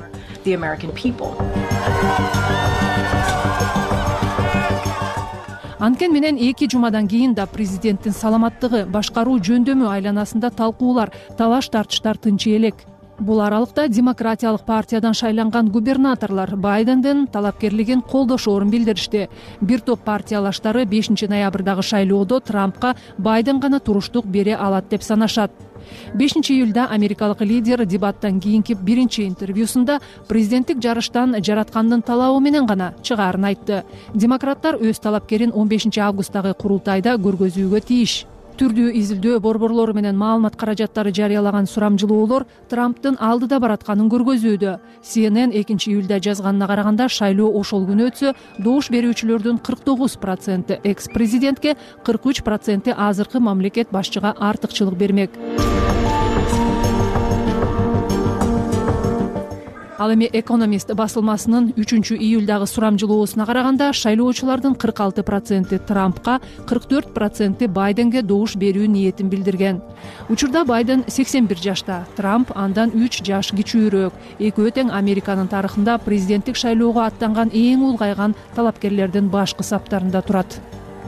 Speaker 9: Анткени менен эки жумадан кийин да президенттин саламаттыгы, башкаруу жөндөмү айланасында талкуулар, талаш тартыштар тынчы элек. Бул аралыкта демократиялык партиядан шайланган губернаторлор Байдендин талапкерлигин колдошоорун билдиришти. Бир топ партиялаштары бешинчи ноябрдагы шайлоодо Трампка Байден гана туруштук бере алат деп санашат. бешинчи июлда америкалык лидер дебаттан кийинки биринчи интервьюсунда президенттик жарыштан жараткандын талабы менен гана чыгаарын айтты. Демократтар өз талапкерин он бешинчи августтагы курултайда көргөзүүгө тийиш. Түрдүү изилдөө борборлору менен маалымат каражаттары жарыялаган сурамжылоолор Трамптын алдыда баратканын көргөзүүдө. Си Эн Эн экинчи июлда жазганына караганда, шайлоо ошол күнү өтсө, добуш берүүчүлөрдүн кырк тогуз проценти экс-президентке, кырк үч проценти азыркы мамлекет башчыга артыкчылык бермек. Ал эми Экономист басылмасынын үчүнчү июлдагы сурамжылоосуна караганда шайлоочулардын кырк алты проценти Трампка, кырк төрт проценти Байденге добуш берүү ниетин билдирген. Учурда Байден сексен бир жашта, Трамп андан үч жаш кичүүрөөк. Экөө тең Американын тарыхында президенттик шайлоого аттанган эң улгайган талапкерлердин башкы саптарында турат.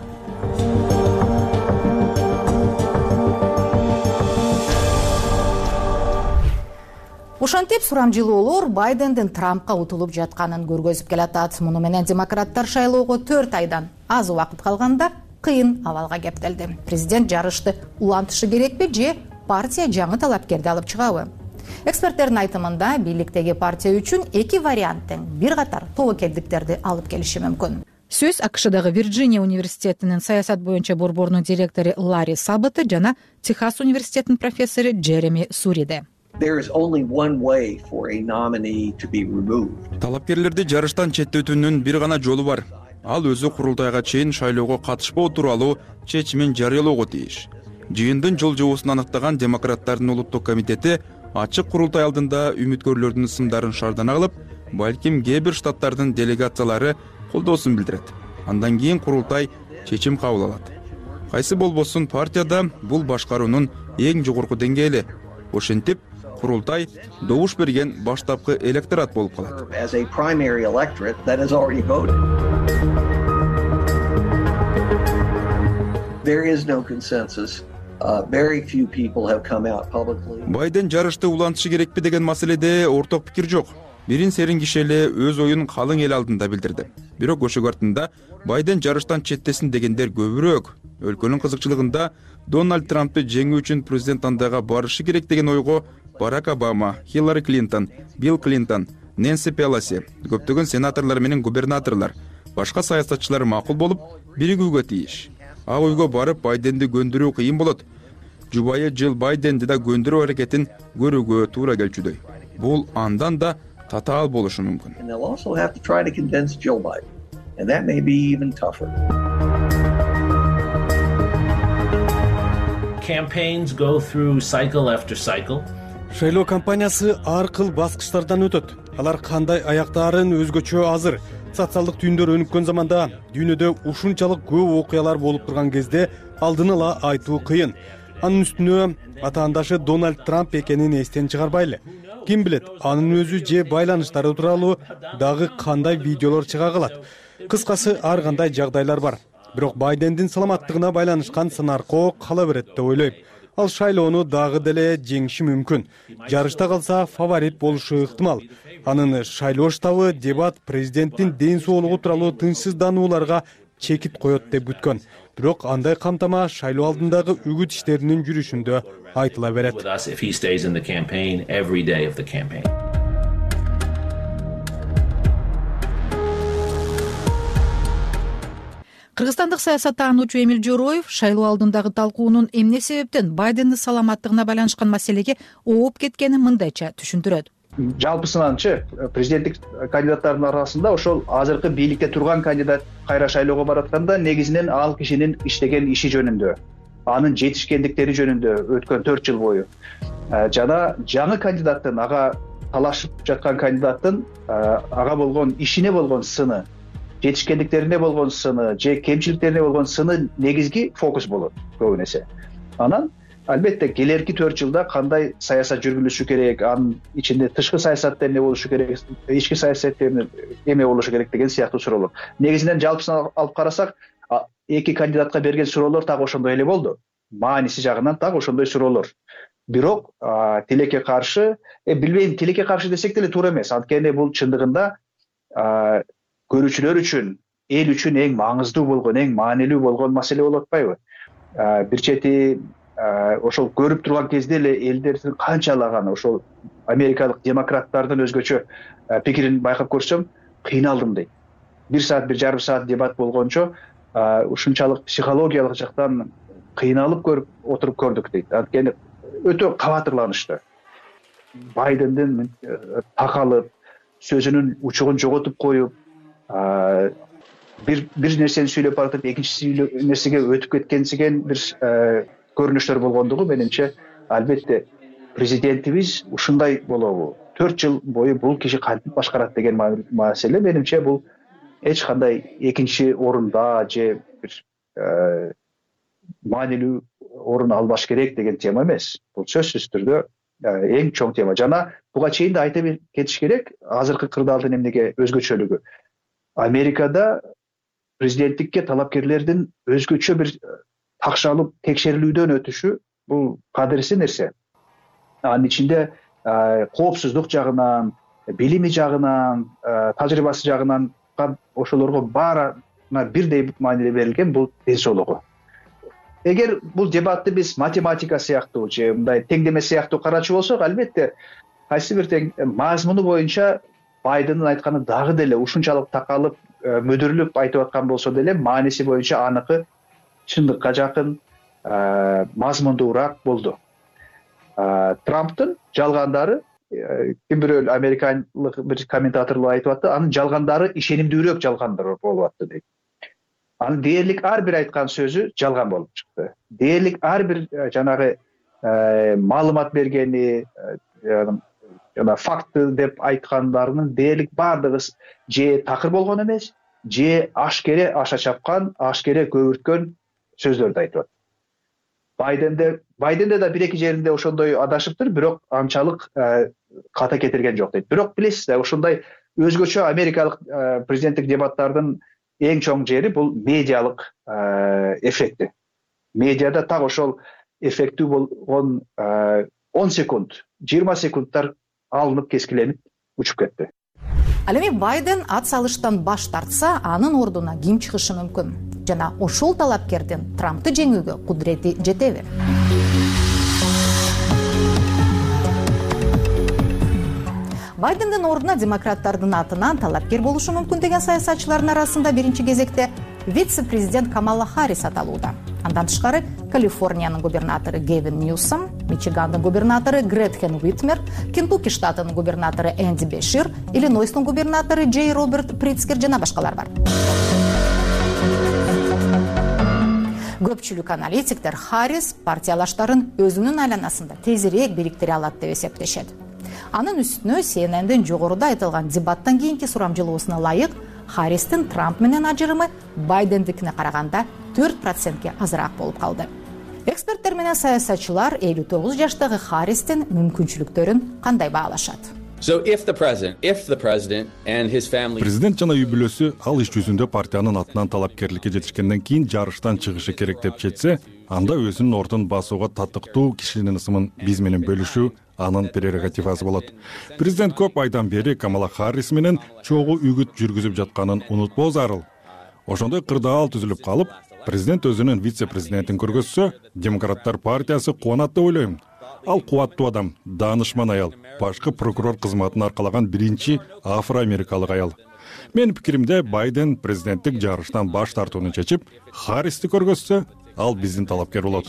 Speaker 3: Ошентип сурамжылоолор Байдендин Трампка утулуп жатканын көргөзүп келатат. Муну менен демократтар шайлоого төрт айдан аз убакыт калганда кыйын абалга кептелди. Президент жарышты улантышы керекпи же партия жаңы талапкерди алып чыгабы? Эксперттердин айтымында бийликтеги партия үчүн эки варианттын бир катар тобокелдиктерди алып келиши мүмкүн. Сөз АКШдагы Вирджиния университетинин саясат боюнча борборунун директору Ларри Саббаты жана Техас университетинин профессору Джереми Суриде.
Speaker 2: Талапкерлерди жарыштан четтетүүнүн бир гана жолу бар. Ал өзү курултайга чейин шайлоого катышпоо тууралуу чечимин жарыялоого тийиш. Жыйындын жол жобосун аныктаган демократтардын улуттук комитети ачык курултай алдында үмүткөрлөрдүн ысымдарын шардана кылып, балким кээ бир штаттардын делегациялары колдоосун билдирет. Андан кийин курултай чечим кабыл алат. Кайсы болбосун партияда бул башкаруунун эң жогорку деңгээли. Ошентип курултай добуш берген баштапкы электорат болуп калат. Байден жарышты улантышы керекпи деген маселеде орток пикир жок. Бирин серин киши эле өз оюн калың эл алдында билдирди. Бирок көчөгө артында Байден жарыштан четтесин дегендер көбүрөөк. Өлкөнүн кызыкчылыгында Дональд Трампты жеңүү үчүн президент тандайга барышы керек деген ойго Барак Обама, Хиллари Клинтон, Билл Клинтон, Нэнси Пелоси, көптөгөн сенаторлор менен губернаторлор, башка саясатчылар макул болуп, биригүүгө тийиш. Ак үйгө барып Байденди көндүрүү кыйын болот. Жубайы Джилл Байденди да көндүрүү аракетин көрүүгө туура келчүдөй. Бул андан да татаал болушу мүмкүн.
Speaker 8: Campaigns go through cycle after cycle.
Speaker 6: Шайлоо кампаниясы ар кыл баскычтардан өтөт. Алар кандай аяктаарын өзгөчө азыр. Социалдык түйүндөр өнүккөн заманда дүйнөдө ушунчалык көп окуялар болуп турган кезде алдын ала айтуу кыйын. Анын үстүнө атаандашы Дональд Трамп экенин эстен чыгарбайлы. Ким билет, анын өзү же байланыштары тууралуу дагы кандай видеолор чыга калат. Кыскасы ар кандай жагдайлар бар. Бирок Байдендин саламаттыгына байланышкан сынаркоо кала берет деп ойлойм. Ал шайлоону дагы деле жеңиши мүмкүн. Жарышта калса фаворит болушу ыктымал. Анын шайлоо штабы дебат президенттин ден соолугу тууралуу тынчсызданууларга чекит коет деп күткөн. Бирок андай камтама шайлоо алдындагы үгүт иштеринин жүрүшүндө айтыла берет.
Speaker 3: Кыргызстандык саясаттануучу Эмил Жороев шайлоо алдындагы талкуунун эмне себептен Байдендин саламаттыгына байланышкан маселеге ооп кеткенин мындайча түшүндүрөт.
Speaker 10: Жалпысынанчы президенттик кандидаттардын арасында ошол азыркы бийликте турган кандидат кайра шайлоого баратканда негизинен ал кишинин иштеген иши жөнүндө, анын жетишкендиктери жөнүндө өткөн төрт жыл бою жана жаңы кандидаттын, ага талашып жаткан кандидаттын ага болгон ишине болгон сыны, жетишкендиктерине болгон сыны же кемчиликтерине болгон сыны негизги фокус болот көбүн эсе. Анан албетте келерки төрт жылда кандай саясат жүргүзүлүшү керек, анын ичинде тышкы саясатта эмне болушу керек, ички саясатта эмне болушу керек деген сыяктуу суроолор. Негизинен жалпысын алып карасак, эки кандидатка берген суроолор так ошондой эле болду. Мааниси жагынан так ошондой суроолор. Бирок тилекке каршы, э билбейм, тилекке каршы десек деле туура эмес. Анткени бул чындыгында көрүүчүлөр үчүн, эл үчүн эң маңыздуу болгон, эң маанилүү болгон маселе болуп атпайбы? Бир чети ошол көрүп турган кезде эле элдердин канчалаган ошол америкалык демократтардын өзгөчө пикирин байкап көрсөм, кыйналдым дейт. Бир саат, бир жарым саат дебат болгончо ушунчалык психологиялык жактан кыйналып көрүп отуруп көрдүк дейт. Анткени өтө кабатырланышты. Байдендин такалып, сөзүнүн учугун жоготуп коюп, бир бир нерсени сүйлөп баратып, экинчи нерсеге өтүп кеткенсиген бир көрүнүштөр болгондугу менимче албетте президентибиз ушундай болобу, төрт жыл бою бул киши кантип башкарат деген маселе менимче бул эч кандай экинчи орунда же бир маанилүү орун албаш керек деген тема эмес. Бул сөзсүз түрдө эң чоң тема. Жана буга чейин да айтып кетиш керек, азыркы кырдаалдын эмнеге өзгөчөлүгү. Америкада президенттикке талапкерлердин өзгөчө бир такшалып текшерилүүдөн өтүшү бул кадырсыз нерсе. Анын ичинде коопсуздук жагынан, билими жагынан, тажрыйбасы жагынан ошолорго баарына бирдей мааниле берилген бул ден соолугу. Эгер бул дебатты биз математика сыяктуу же мындай теңдеме сыяктуу карачу болсок, албетте кайсы бир тең мазмуну боюнча Байдендин айтканы дагы деле ушунчалык такалып, мөдүрлүп айтып аткан болсо деле, мааниси боюнча аныкы чындыкка жакын, мазмундуураак болду. Трамптын жалгандары, ким бирөө американлык бир комментаторлор айтып атты, анын жалгандары ишенимдүүрөөк жалгандар болуп атты дейт. Анын дээрлик ар бир айткан сөзү жалган болуп чыкты. Дээрлик ар бир жанагы маалымат бергени, жана факты деп айткандарынын дээрлик баардыгы же такыр болгон эмес, же ашкере аша чапкан, ашкере көбүрткөн сөздөрдү айтып атат. Байденде Байденде да бир эки жеринде ошондой адашыптыр, бирок анчалык ката кетирген жок дейт. Бирок билесиз да, ошондой өзгөчө америкалык президенттик дебаттардын эң чоң жери бул медиалык эффекти. Медиада так ошол эффектүү болгон он секунд, жыйырма секундтар алынып кескиленип учуп кетти.
Speaker 3: Ал эми Байден ат салыштан баш тартса, анын ордуна ким чыгышы мүмкүн? Жана ошол талапкердин Трампты жеңүүгө кудурети жетеби? Байдендин ордуна демократтардын атынан талапкер болушу мүмкүн деген саясатчылардын арасында биринчи кезекте вице-президент Камала Харрис аталууда. Андан тышкары Калифорниянын губернатору Гевин Ньюсом, Мичигандын губернатору Гретхен Уитмер, Кентукки штатынын губернатору Энди Бешир, Иллинойстун губернатору Джей Роберт Притцкер жана башкалар бар. Көпчүлүк аналитиктер Харрис партиялаштарын өзүнүн айланасында тезирээк бириктире алат деп эсептешет. Анын үстүнө Си Эн Эн'дин жогоруда айтылган дебаттан кийинки сурамжылоосуна ылайык Харристин Трамп менен ажырымы Байдендикине караганда төрт процентке азыраак болуп калды. Эксперттер менен саясатчылар элүү тогуз жаштагы Харристин мүмкүнчүлүктөрүн кандай баалашат?
Speaker 18: Президент жана үй бүлөсү ал иш жүзүндө партиянын атынан талапкерликке жетишкенден кийин жарыштан чыгышы керек деп четсе, анда өзүнүн ордун басууга татыктуу кишинин ысымын биз менен бөлүшүү анын прерогативасы болот. Президент көп айдан бери Камала Харрис менен чогуу үгүт жүргүзүп жатканын унутпоо зарыл. Ошондой кырдаал түзүлүп калып, президент өзүнүн вице-президентин көргөзсө, демократтар партиясы кубанат деп ойлойм. Ал кубаттуу адам, даанышман аял, башкы прокурор кызматын аркалаган биринчи афро-америкалык аял. Менин пикиримде, Байден президенттик жарыштан баш тартууну чечип, Харристи көргөзсө, ал биздин талапкер болот.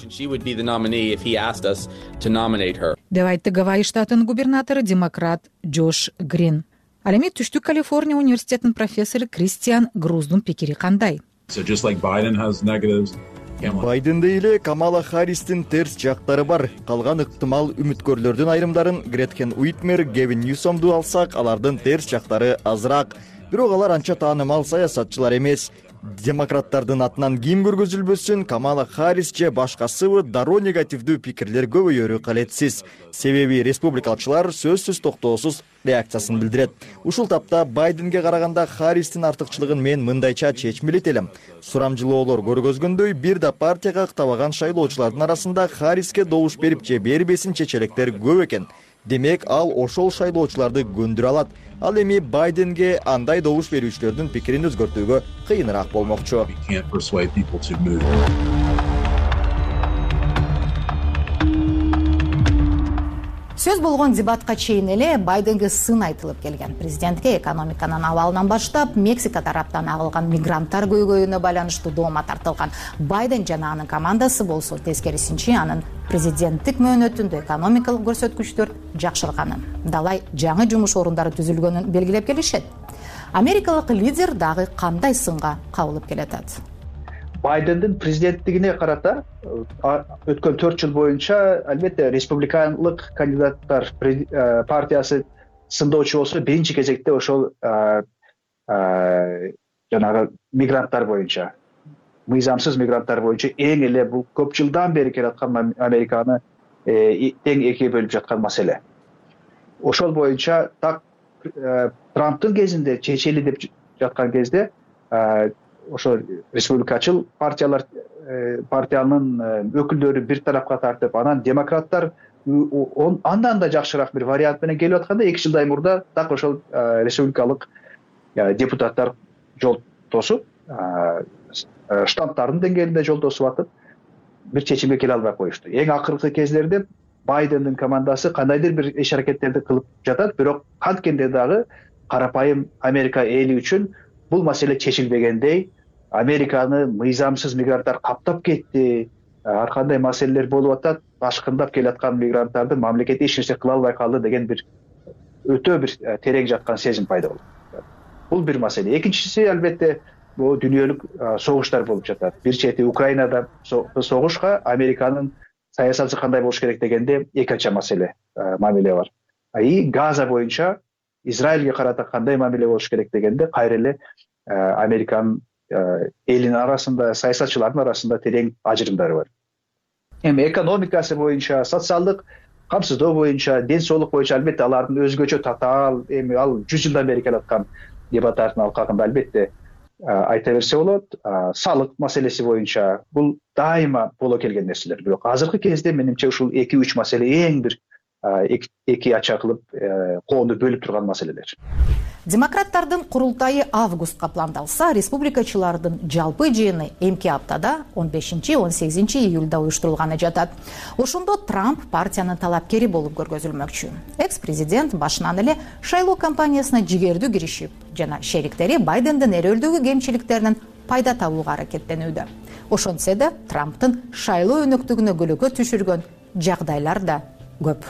Speaker 5: Деп айтты Гавайи штатынын губернатору демократ Джош Грин. Ал эми Түштүк Калифорния университетинин профессору Кристиан Груздун пикири кандай?
Speaker 11: Байдендей эле Камала Харристин терс жактары бар. Калган ыктымал үмүткөрлөрдүн айрымдарын Гретхен Уитмер, Гевин Ньюсомду алсак, алардын терс жактары азыраак. Бирок алар анча таанымал саясатчылар эмес. Демократтардын атынан ким көргөзүлбөсүн, Камала Харрис же башкасыбы дароо негативдүү пикирлер көбөйөрү калетсиз. Себеби республикалчылар сөзсүз токтоосуз реакциясын билдирет. Ушул тапта Байденге караганда Харристин артыкчылыгын мен мындайча чечмелет элем. Сурамжылоолор көргөзгөндөй, бир да партияга ыктабаган шайлоочулардын арасында Харриске добуш берип же бербесин чечелектер көп экен. Демек, ал ошол шайлоочуларды көндүрө алат. Ал эми Байденге андай добуш берүүчүлөрдүн пикирин өзгөртүүгө кыйыныраак болмокчу.
Speaker 3: Сөз болгон дебатка чейин эле Байденге сын айтылып келген. Президентке экономиканын абалынан баштап Мексика тараптан агылган мигранттар көйгөйүнө байланыштуу доомат тартылган. Байден жана анын командасы болсо тескерисинче анын президенттик мөөнөтүндө экономикалык көрсөткүчтөр жакшырганын, далай жаңы жумуш орундары түзүлгөнүн белгилеп келишет. Америкалык лидер дагы кандай сынга кабылып келатат?
Speaker 10: байдендин президенттигине карата өткөн төрт жыл боюнча албетте республикалык кандидаттар партиясы сындоочу болсо биринчи кезекте ошол жанагы мигранттар боюнча, мыйзамсыз мигранттар боюнча эң эле бул көп жылдан бери келаткан Американы тең экиге бөлүп жаткан маселе. Ошол боюнча так Трамптын кезинде чечели деп жаткан кезде ошо республикачыл партиялар партиянын өкүлдөрү бир тарапка тартып, анан демократтар андан да жакшыраак бир вариант менен келип атканда эки жылдай мурда так ошол республикалык депутаттар жолтосуп, штаттардын деңгээлинде жолтосуп атып бир чечимге келе албай коюшту. Эң акыркы кездерде Байдендин командасы кандайдыр бир иш аракеттерди кылып жатат, бирок канткенде дагы карапайым Америка эли үчүн бул маселе чечилбегендей, Американы мыйзамсыз мигранттар каптап кетти, ар кандай маселелер болуп атат, башкындап келаткан мигранттарды мамлекет эч нерсе кыла албай калды деген бир өтө бир терең жаткан сезим пайда болду. Бул бир маселе. Экинчиси албетте бул дүйнөлүк согуштар болуп жатат. Бир чети Украинада согушка Американын саясаты кандай болуш керек дегенде экинчи маселе, мамиле бар. И Газа боюнча Израилге карата кандай мамиле болуш керек дегенде кайра эле Американын элинин арасында, саясатчылардын арасында терең ажырымдары бар. Эми экономикасы боюнча, социалдык камсыздоо боюнча, ден соолук боюнча албетте алардын өзгөчө татаал, эми ал жүз жылдан бери келаткан дебаттардын алкагында албетте айта берсе болот. Салык маселеси боюнча бул дайыма боло келген нерселер. Бирок азыркы кезде менимче ушул эки үч маселе эң бир эки ача кылып коомду бөлүп турган маселелер.
Speaker 3: Демократтардын курултайы августка пландалса, республикачылардын жалпы жыйыны эмки аптада он бешинчи он сегизинчи июлда уюштурулганы жатат. Ошондо Трамп партиянын талапкери болуп көргөзүлмөкчү. Экс-президент башынан эле шайлоо кампаниясына жигердүү киришип, жана шериктери Байдендин эрөлдөгү кемчиликтеринен пайда табууга аракеттенүүдө. Ошентсе да Трамптын шайлоо өнөктүгүнө көлөкө түшүргөн жагдайлар да көп.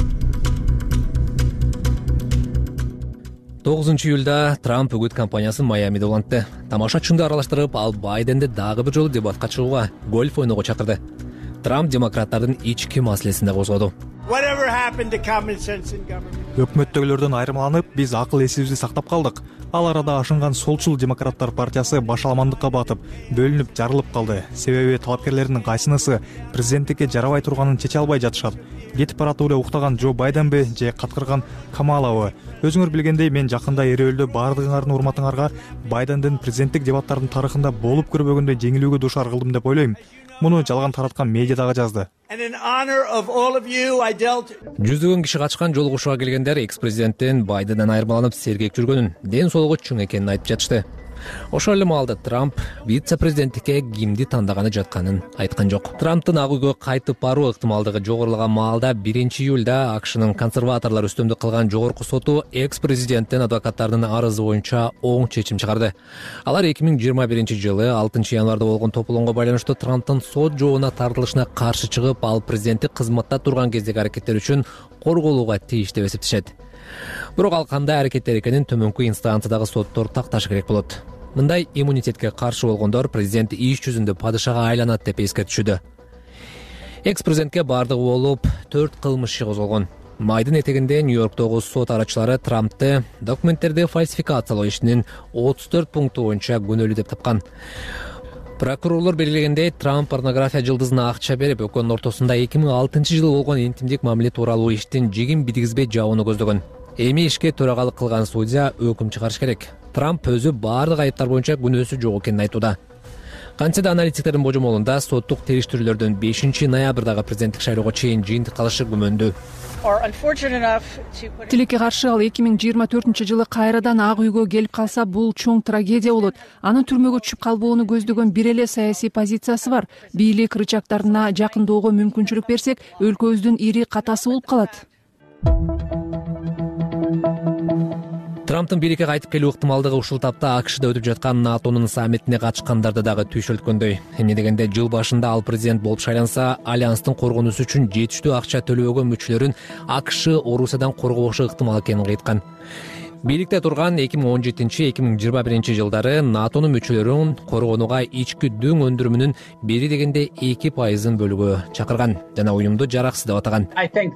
Speaker 1: тогузунчу июлда Трамп үгүт кампаниясын Майамиде улантты. Тамашачынды аралаштырып, ал Байденди дагы бир жолу дебатка чыгууга, гольф ойноого чакырды. Трамп демократтардын ички маселесин да козгоду.
Speaker 7: Өкмөттөгүлөрдөн айырмаланып, биз акыл эсибизди сактап калдык. Ал арада ашынган солчул демократтар партиясы башаламандыкка батып, бөлүнүп, жарылып калды. Себеби талапкерлердин кайсынысы президенттикке жарабай турганын чече албай жатышат. Кетип баратып эле уктаган Джо Байденби же каткырган Камалабы? Өзүңөр билгендей, мен жакында эрөөлдө баардыгыңардын урматыңарга Байдендин президенттик дебаттардын тарыхында болуп көрбөгөндөй жеңилүүгө дуушар кылдым деп ойлойм. Муну жалган тараткан медиа дагы жазды.
Speaker 1: Жүздөгөн киши качкан жолугушууга келгендер экс-президенттин Байденден айырмаланып сергек жүргөнүн, ден соолугу чың экенин айтып жатышты. Ошол эле маалда Трамп вице-президенттикке кимди тандаганы жатканын айткан жок. Трамптын ак үйгө кайтып баруу ыктымалдыгы жогорулаган маалда биринчи июлда АКШнын консерваторлор үстөмдүк кылган жогорку соту экс-президенттин адвокаттарынын арызы боюнча оң чечим чыгарды. Алар эки миң жыйырма биринчи жылы алтынчы январда болгон тополоңго байланыштуу Трамптын сот жообуна тартылышына каршы чыгып, ал президенттик кызматта турган кездеги аракеттери үчүн корголууга тийиш деп эсептешет. Бирок ал кандай аракеттер экенин төмөнкү инстанциядагы соттор такташы керек болот. Мындай иммунитетке каршы болгондор президент иш жүзүндө падышага айланат деп эскертишүүдө. Экс-президентке бардыгы болуп төрт кылмыш иши козголгон. Майдын этегинде Нью-Йорктогу сот арачылары Трампты документтерди фальсификациялоо ишинин отуз төрт пункту боюнча күнөөлүү деп тапкан. Прокурорлор белгилегендей, Трамп порнография жылдызына акча берип, өкөнүн ортосунда эки миң алтынчы жылы болгон интимдик мамиле тууралуу иштин жигин бидигизбей жабууну көздөгөн. Эми ишке төрагалык кылган судья өкүм чыгарыш керек. Трамп өзү баардык айыптар боюнча күнөөсү жок экенин айтууда. Кантсе да аналитиктердин божомолунда соттук териштирүүлөрдөн бешинчи ноябрдагы президенттик шайлоого чейин жыйынтыкталышы күмөндүү.
Speaker 9: Тилекке каршы ал эки миң жыйырма төртүнчү жылы кайрадан ак үйгө келип калса, бул чоң трагедия болот. Анын түрмөгө түшүп калбоону көздөгөн бир эле саясий позициясы бар. Бийлик рычагдарына жакындоого мүмкүнчүлүк берсек, өлкөбүздүн ири катасы болуп калат.
Speaker 1: Трамптын бийликке кайтып келүү ыктымалдыгы ушул тапта АКШда өтүп жаткан НАТОнун саммитине катышкандарды дагы түйшөлткөндөй. Эмне дегенде жыл башында ал президент болуп шайланса, альянстын коргонусу үчүн жетиштүү акча төлөбөгөн мүчөлөрүн АКШ Орусиядан коргобошу ыктымал экенин айткан. бийликте турган эки миң он жетинчи эки миң жыйырма биринчи жылдары натонун мүчөлөрүн коргонууга ички дөң өндүрүмүнүн бери дегенде эки пайызын бөлүүгө чакырган жана уюмду жараксыз деп атаган.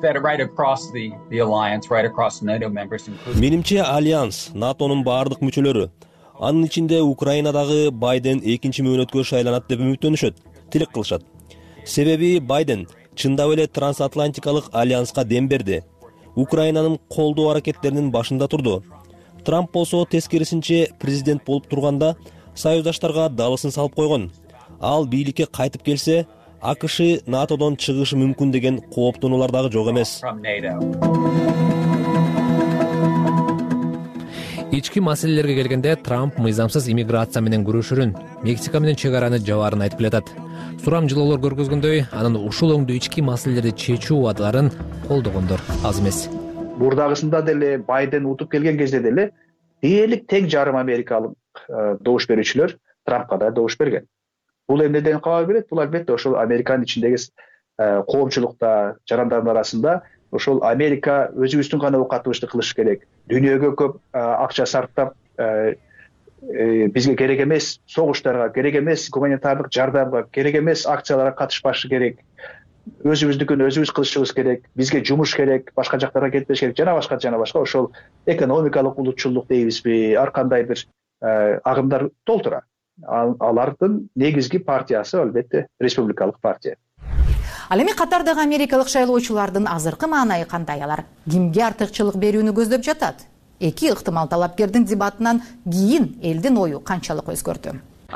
Speaker 4: Менимче альянс натонун баардык мүчөлөрү, анын ичинде Украинадагы Байден экинчи мөөнөткө шайланат деп үмүттөнүшөт, тилек кылышат. Себеби Байден чындап эле трансатлантикалык альянска дем берди. Украинанын колдоо аракеттеринин башында турду. Трамп болсо тескерисинче президент болуп турганда союздаштарга далысын салып койгон. Ал бийликке кайтып келсе, АКШ натодон чыгышы мүмкүн деген кооптонуулар дагы жок эмес.
Speaker 1: Ички маселелерге келгенде Трамп мыйзамсыз иммиграция менен күрөшүрүн, Мексика менен чек араны жабаарын айтып келатат. Сурамжылоолор көргөзгөндөй, анын ушул оңдуу ички маселелерди чечүү убадаларын колдогондор аз эмес.
Speaker 10: Мурдагысында деле Байден утуп келген кезде деле дээрлик тең жарым америкалык добуш берүүчүлөр Трампка да добуш берген. Бул эмнеден кабар берет? Бул албетте ошол Американын ичиндеги коомчулукта, жарандардын арасында ошол Америка өзүбүздүн гана окатыбызды кылыш керек. Дүйнөгө көп акча сарптап, бизге керек эмес согуштарга, керек эмес гуманитардык жардамга, керек эмес акцияларга катышпашы керек. Өзүбүздүкүн өзүбүз кылышыбыз керек, бизге жумуш керек, башка жактарга кетпеш керек, жана башка жана башка ошол экономикалык улутчулдук дейбизби, ар кандай бир агымдар толтура. Алардын негизги партиясы албетте республикалык партия.
Speaker 3: Ал эми катардагы америкалык шайлоочулардын азыркы маанайы кандай? Алар кимге артыкчылык берүүнү көздөп жатат? Эки ыктымал талапкердин дебатынан кийин элдин ою канчалык өзгөрдү?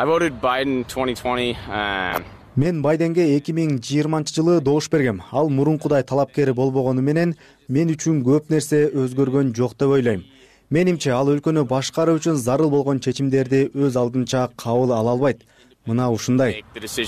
Speaker 12: Мен Байденге эки миң жыйырманчы жылы добуш бергем. Ал мурункудай талапкер болбогону менен мен үчүн көп нерсе өзгөргөн жок деп ойлойм. Менимче ал өлкөнү башкаруу үчүн зарыл болгон чечимдерди өз алдынча кабыл ала албайт. Мына ушундай.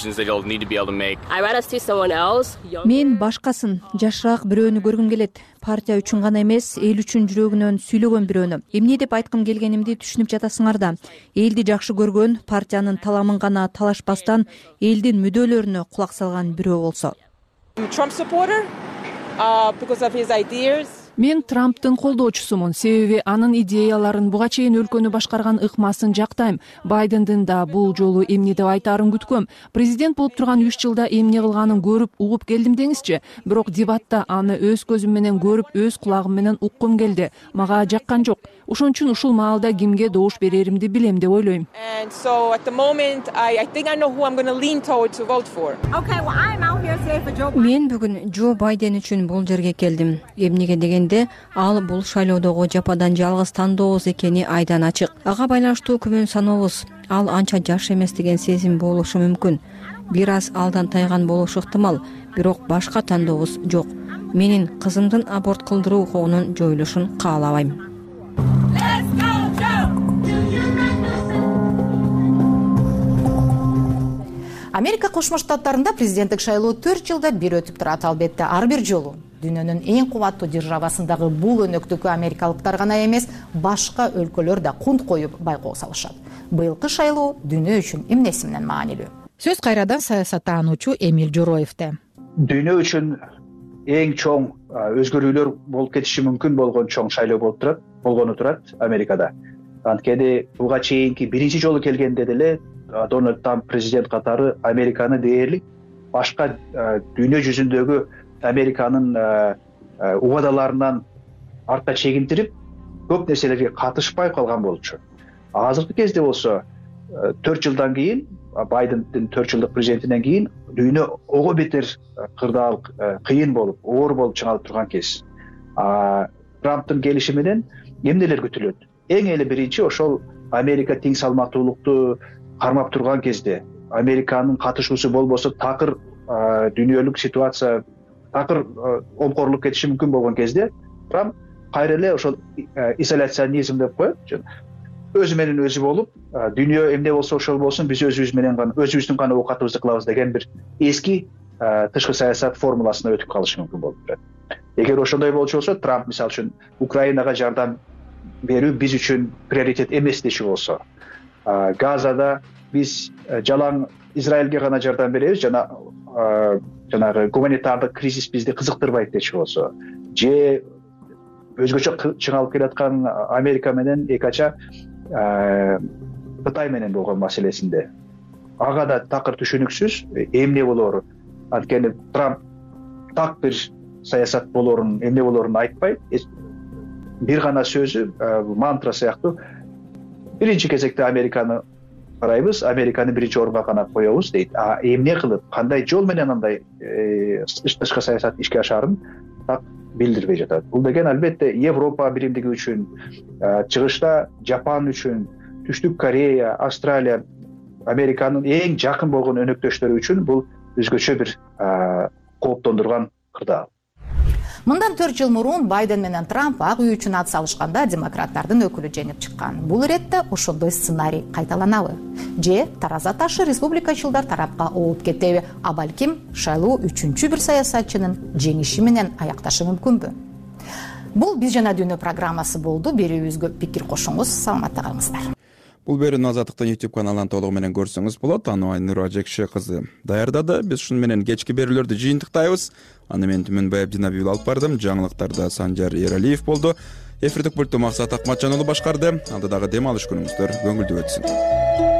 Speaker 5: Мен башкасын, жашыраак бирөөнү көргүм келет. Партия үчүн гана эмес, эл үчүн жүрөгүнөн сүйлөгөн бирөөнү. Эмне деп айткым келгенимди түшүнүп жатасыңар да. Элди жакшы көргөн, партиянын таламын гана талашпастан, элдин мүдөлөрүнө кулак салган бирөө болсо.
Speaker 9: Мен Трамптын колдоочусумун, себеби анын идеяларын буга чейин өлкөнү башкарган ыкмасын жактайм. Байдендин да бул жолу эмне деп айтаарын күткөм. Президент болуп турган үч жылда эмне кылганын көрүп, угуп келдим деңизчи. Бирок дебатта аны өз көзүм менен көрүп, өз кулагым менен уккум келди. Мага жаккан жок. Ошон үчүн ушул маалда кимге добуш береримди билем деп ойлойм.
Speaker 5: Мен бүгүн Джо Байден үчүн бул жерге келдим. Эмнеге дегенде, ал бул шайлоодогу жападан жалгыз тандообуз экени айдан ачык. Ага байланыштуу күмөн санообуз. Ал анча жаш эмес деген сезим болушу мүмкүн. Бир аз алдан тайган болушу ыктымал, бирок башка тандообуз жок. Менин кызымдын аборт кылдыруу укугунун жоюлушун каалабайм.
Speaker 3: Америка Кошмо Штаттарында президенттик шайлоо төрт жылда бир өтүп турат. Албетте ар бир жолу дүйнөнүн эң кубаттуу державасындагы бул өнөктүккө америкалыктар гана эмес, башка өлкөлөр да кунт коюп байкоо салышат. Быйылкы шайлоо дүйнө үчүн эмнеси менен маанилүү?
Speaker 5: Сөз кайрадан саясаттануучу Эмиль Жороевде.
Speaker 10: Дүйнө үчүн эң чоң өзгөрүүлөр болуп кетиши мүмкүн болгон чоң шайлоо болуп турат, болгону турат Америкада. Анткени буга чейинки биринчи жолу келгенде деле Дональд Трамп президент катары Американы дээрлик башка дүйнө жүзүндөгү Американын убадаларынан артка чегинтирип, көп нерселерге катышпай калган болчу. Азыркы кезде болсо төрт жылдан кийин, Байдендин төрт жылдык президентинен кийин дүйнө ого бетер кырдаал, кыйын болуп, оор болуп чыгып турган кез. Трамптын келиши менен эмнелер күтүлөт? Эң эле биринчи ошол Америка тең салмактуулукту кармап турган кезде, Американын катышуусу болбосо такыр дүйнөлүк ситуация, такыр омкорлук кетиши мүмкүн болгон кезде, Трамп кайра эле ошол изоляционизм деп коет, өзү менен өзү болуп, дүйнө эмне болсо ошол болсун, биз өзүбүз менен гана, өзүбүздүн гана оокатыбызды кылабыз деген бир эски тышкы саясат формуласына өтүп калышы мүмкүн болуп турат. Эгер ошондой болчу болсо, Трамп мисалы үчүн Украинага жардам берүү биз үчүн приоритет эмес деши болсо, Газада биз жалаң Израилге гана жардам беребиз, жана жанагы гуманитардык кризис бизди кызыктырбайт дечи болсо, же өзгөчө чыңалып келаткан Америка менен эки ача Кытай менен болгон маселесинде ага да такыр түшүнүксүз эмне болоору. Анткени Трамп так бир саясат болоорун, эмне болоорун айтпайт. Бир гана сөзү мантра сыяктуу биринчи кезекте Американы карайбыз, Американы биринчи орунга гана коебуз дейт. А эмне кылып, кандай жол менен андай тышкы саясат ишке ашаарын так билдирбей жатат. Бул деген албетте Европа биримдиги үчүн, чыгышта Жапан үчүн, Түштүк Корея, Австралия, Американын эң жакын болгон өнөктөштөрү үчүн бул өзгөчө бир кооптондурган кырдаал.
Speaker 3: Мындан төрт жыл мурун Байден менен Трамп ак үй үчүн ат салышканда демократтардын өкүлү жеңип чыккан. Бул иретте ошондой сценарий кайталанабы? Же тараза ташы республикачылдар тарапка ооп кетеби? А балким шайлоо үчүнчү бир саясатчынын жеңиши менен аякташы мүмкүнбү? Бул Биз жана Дүйнө программасы болду. Берүүбүзгө пикир кошуңуз, саламатта калыңыздар.
Speaker 2: Бул берүүнү Азаттыктын YouTube каналынан толугу менен көрсөңүз болот. Аны Айнура Жекше кызы даярдады. Биз шуну менен кечки берүүлөрдү жыйынтыктайбыз. Аны мен Түмөнбай Абдинабиев алып бардым. Жаңылыктарда Санжар Эралиев болду. Эфирдик пультту Максат Акматжан уулу башкарды. Алдыдагы дем алыш күнүңүздөр көңүлдүү өтсүн.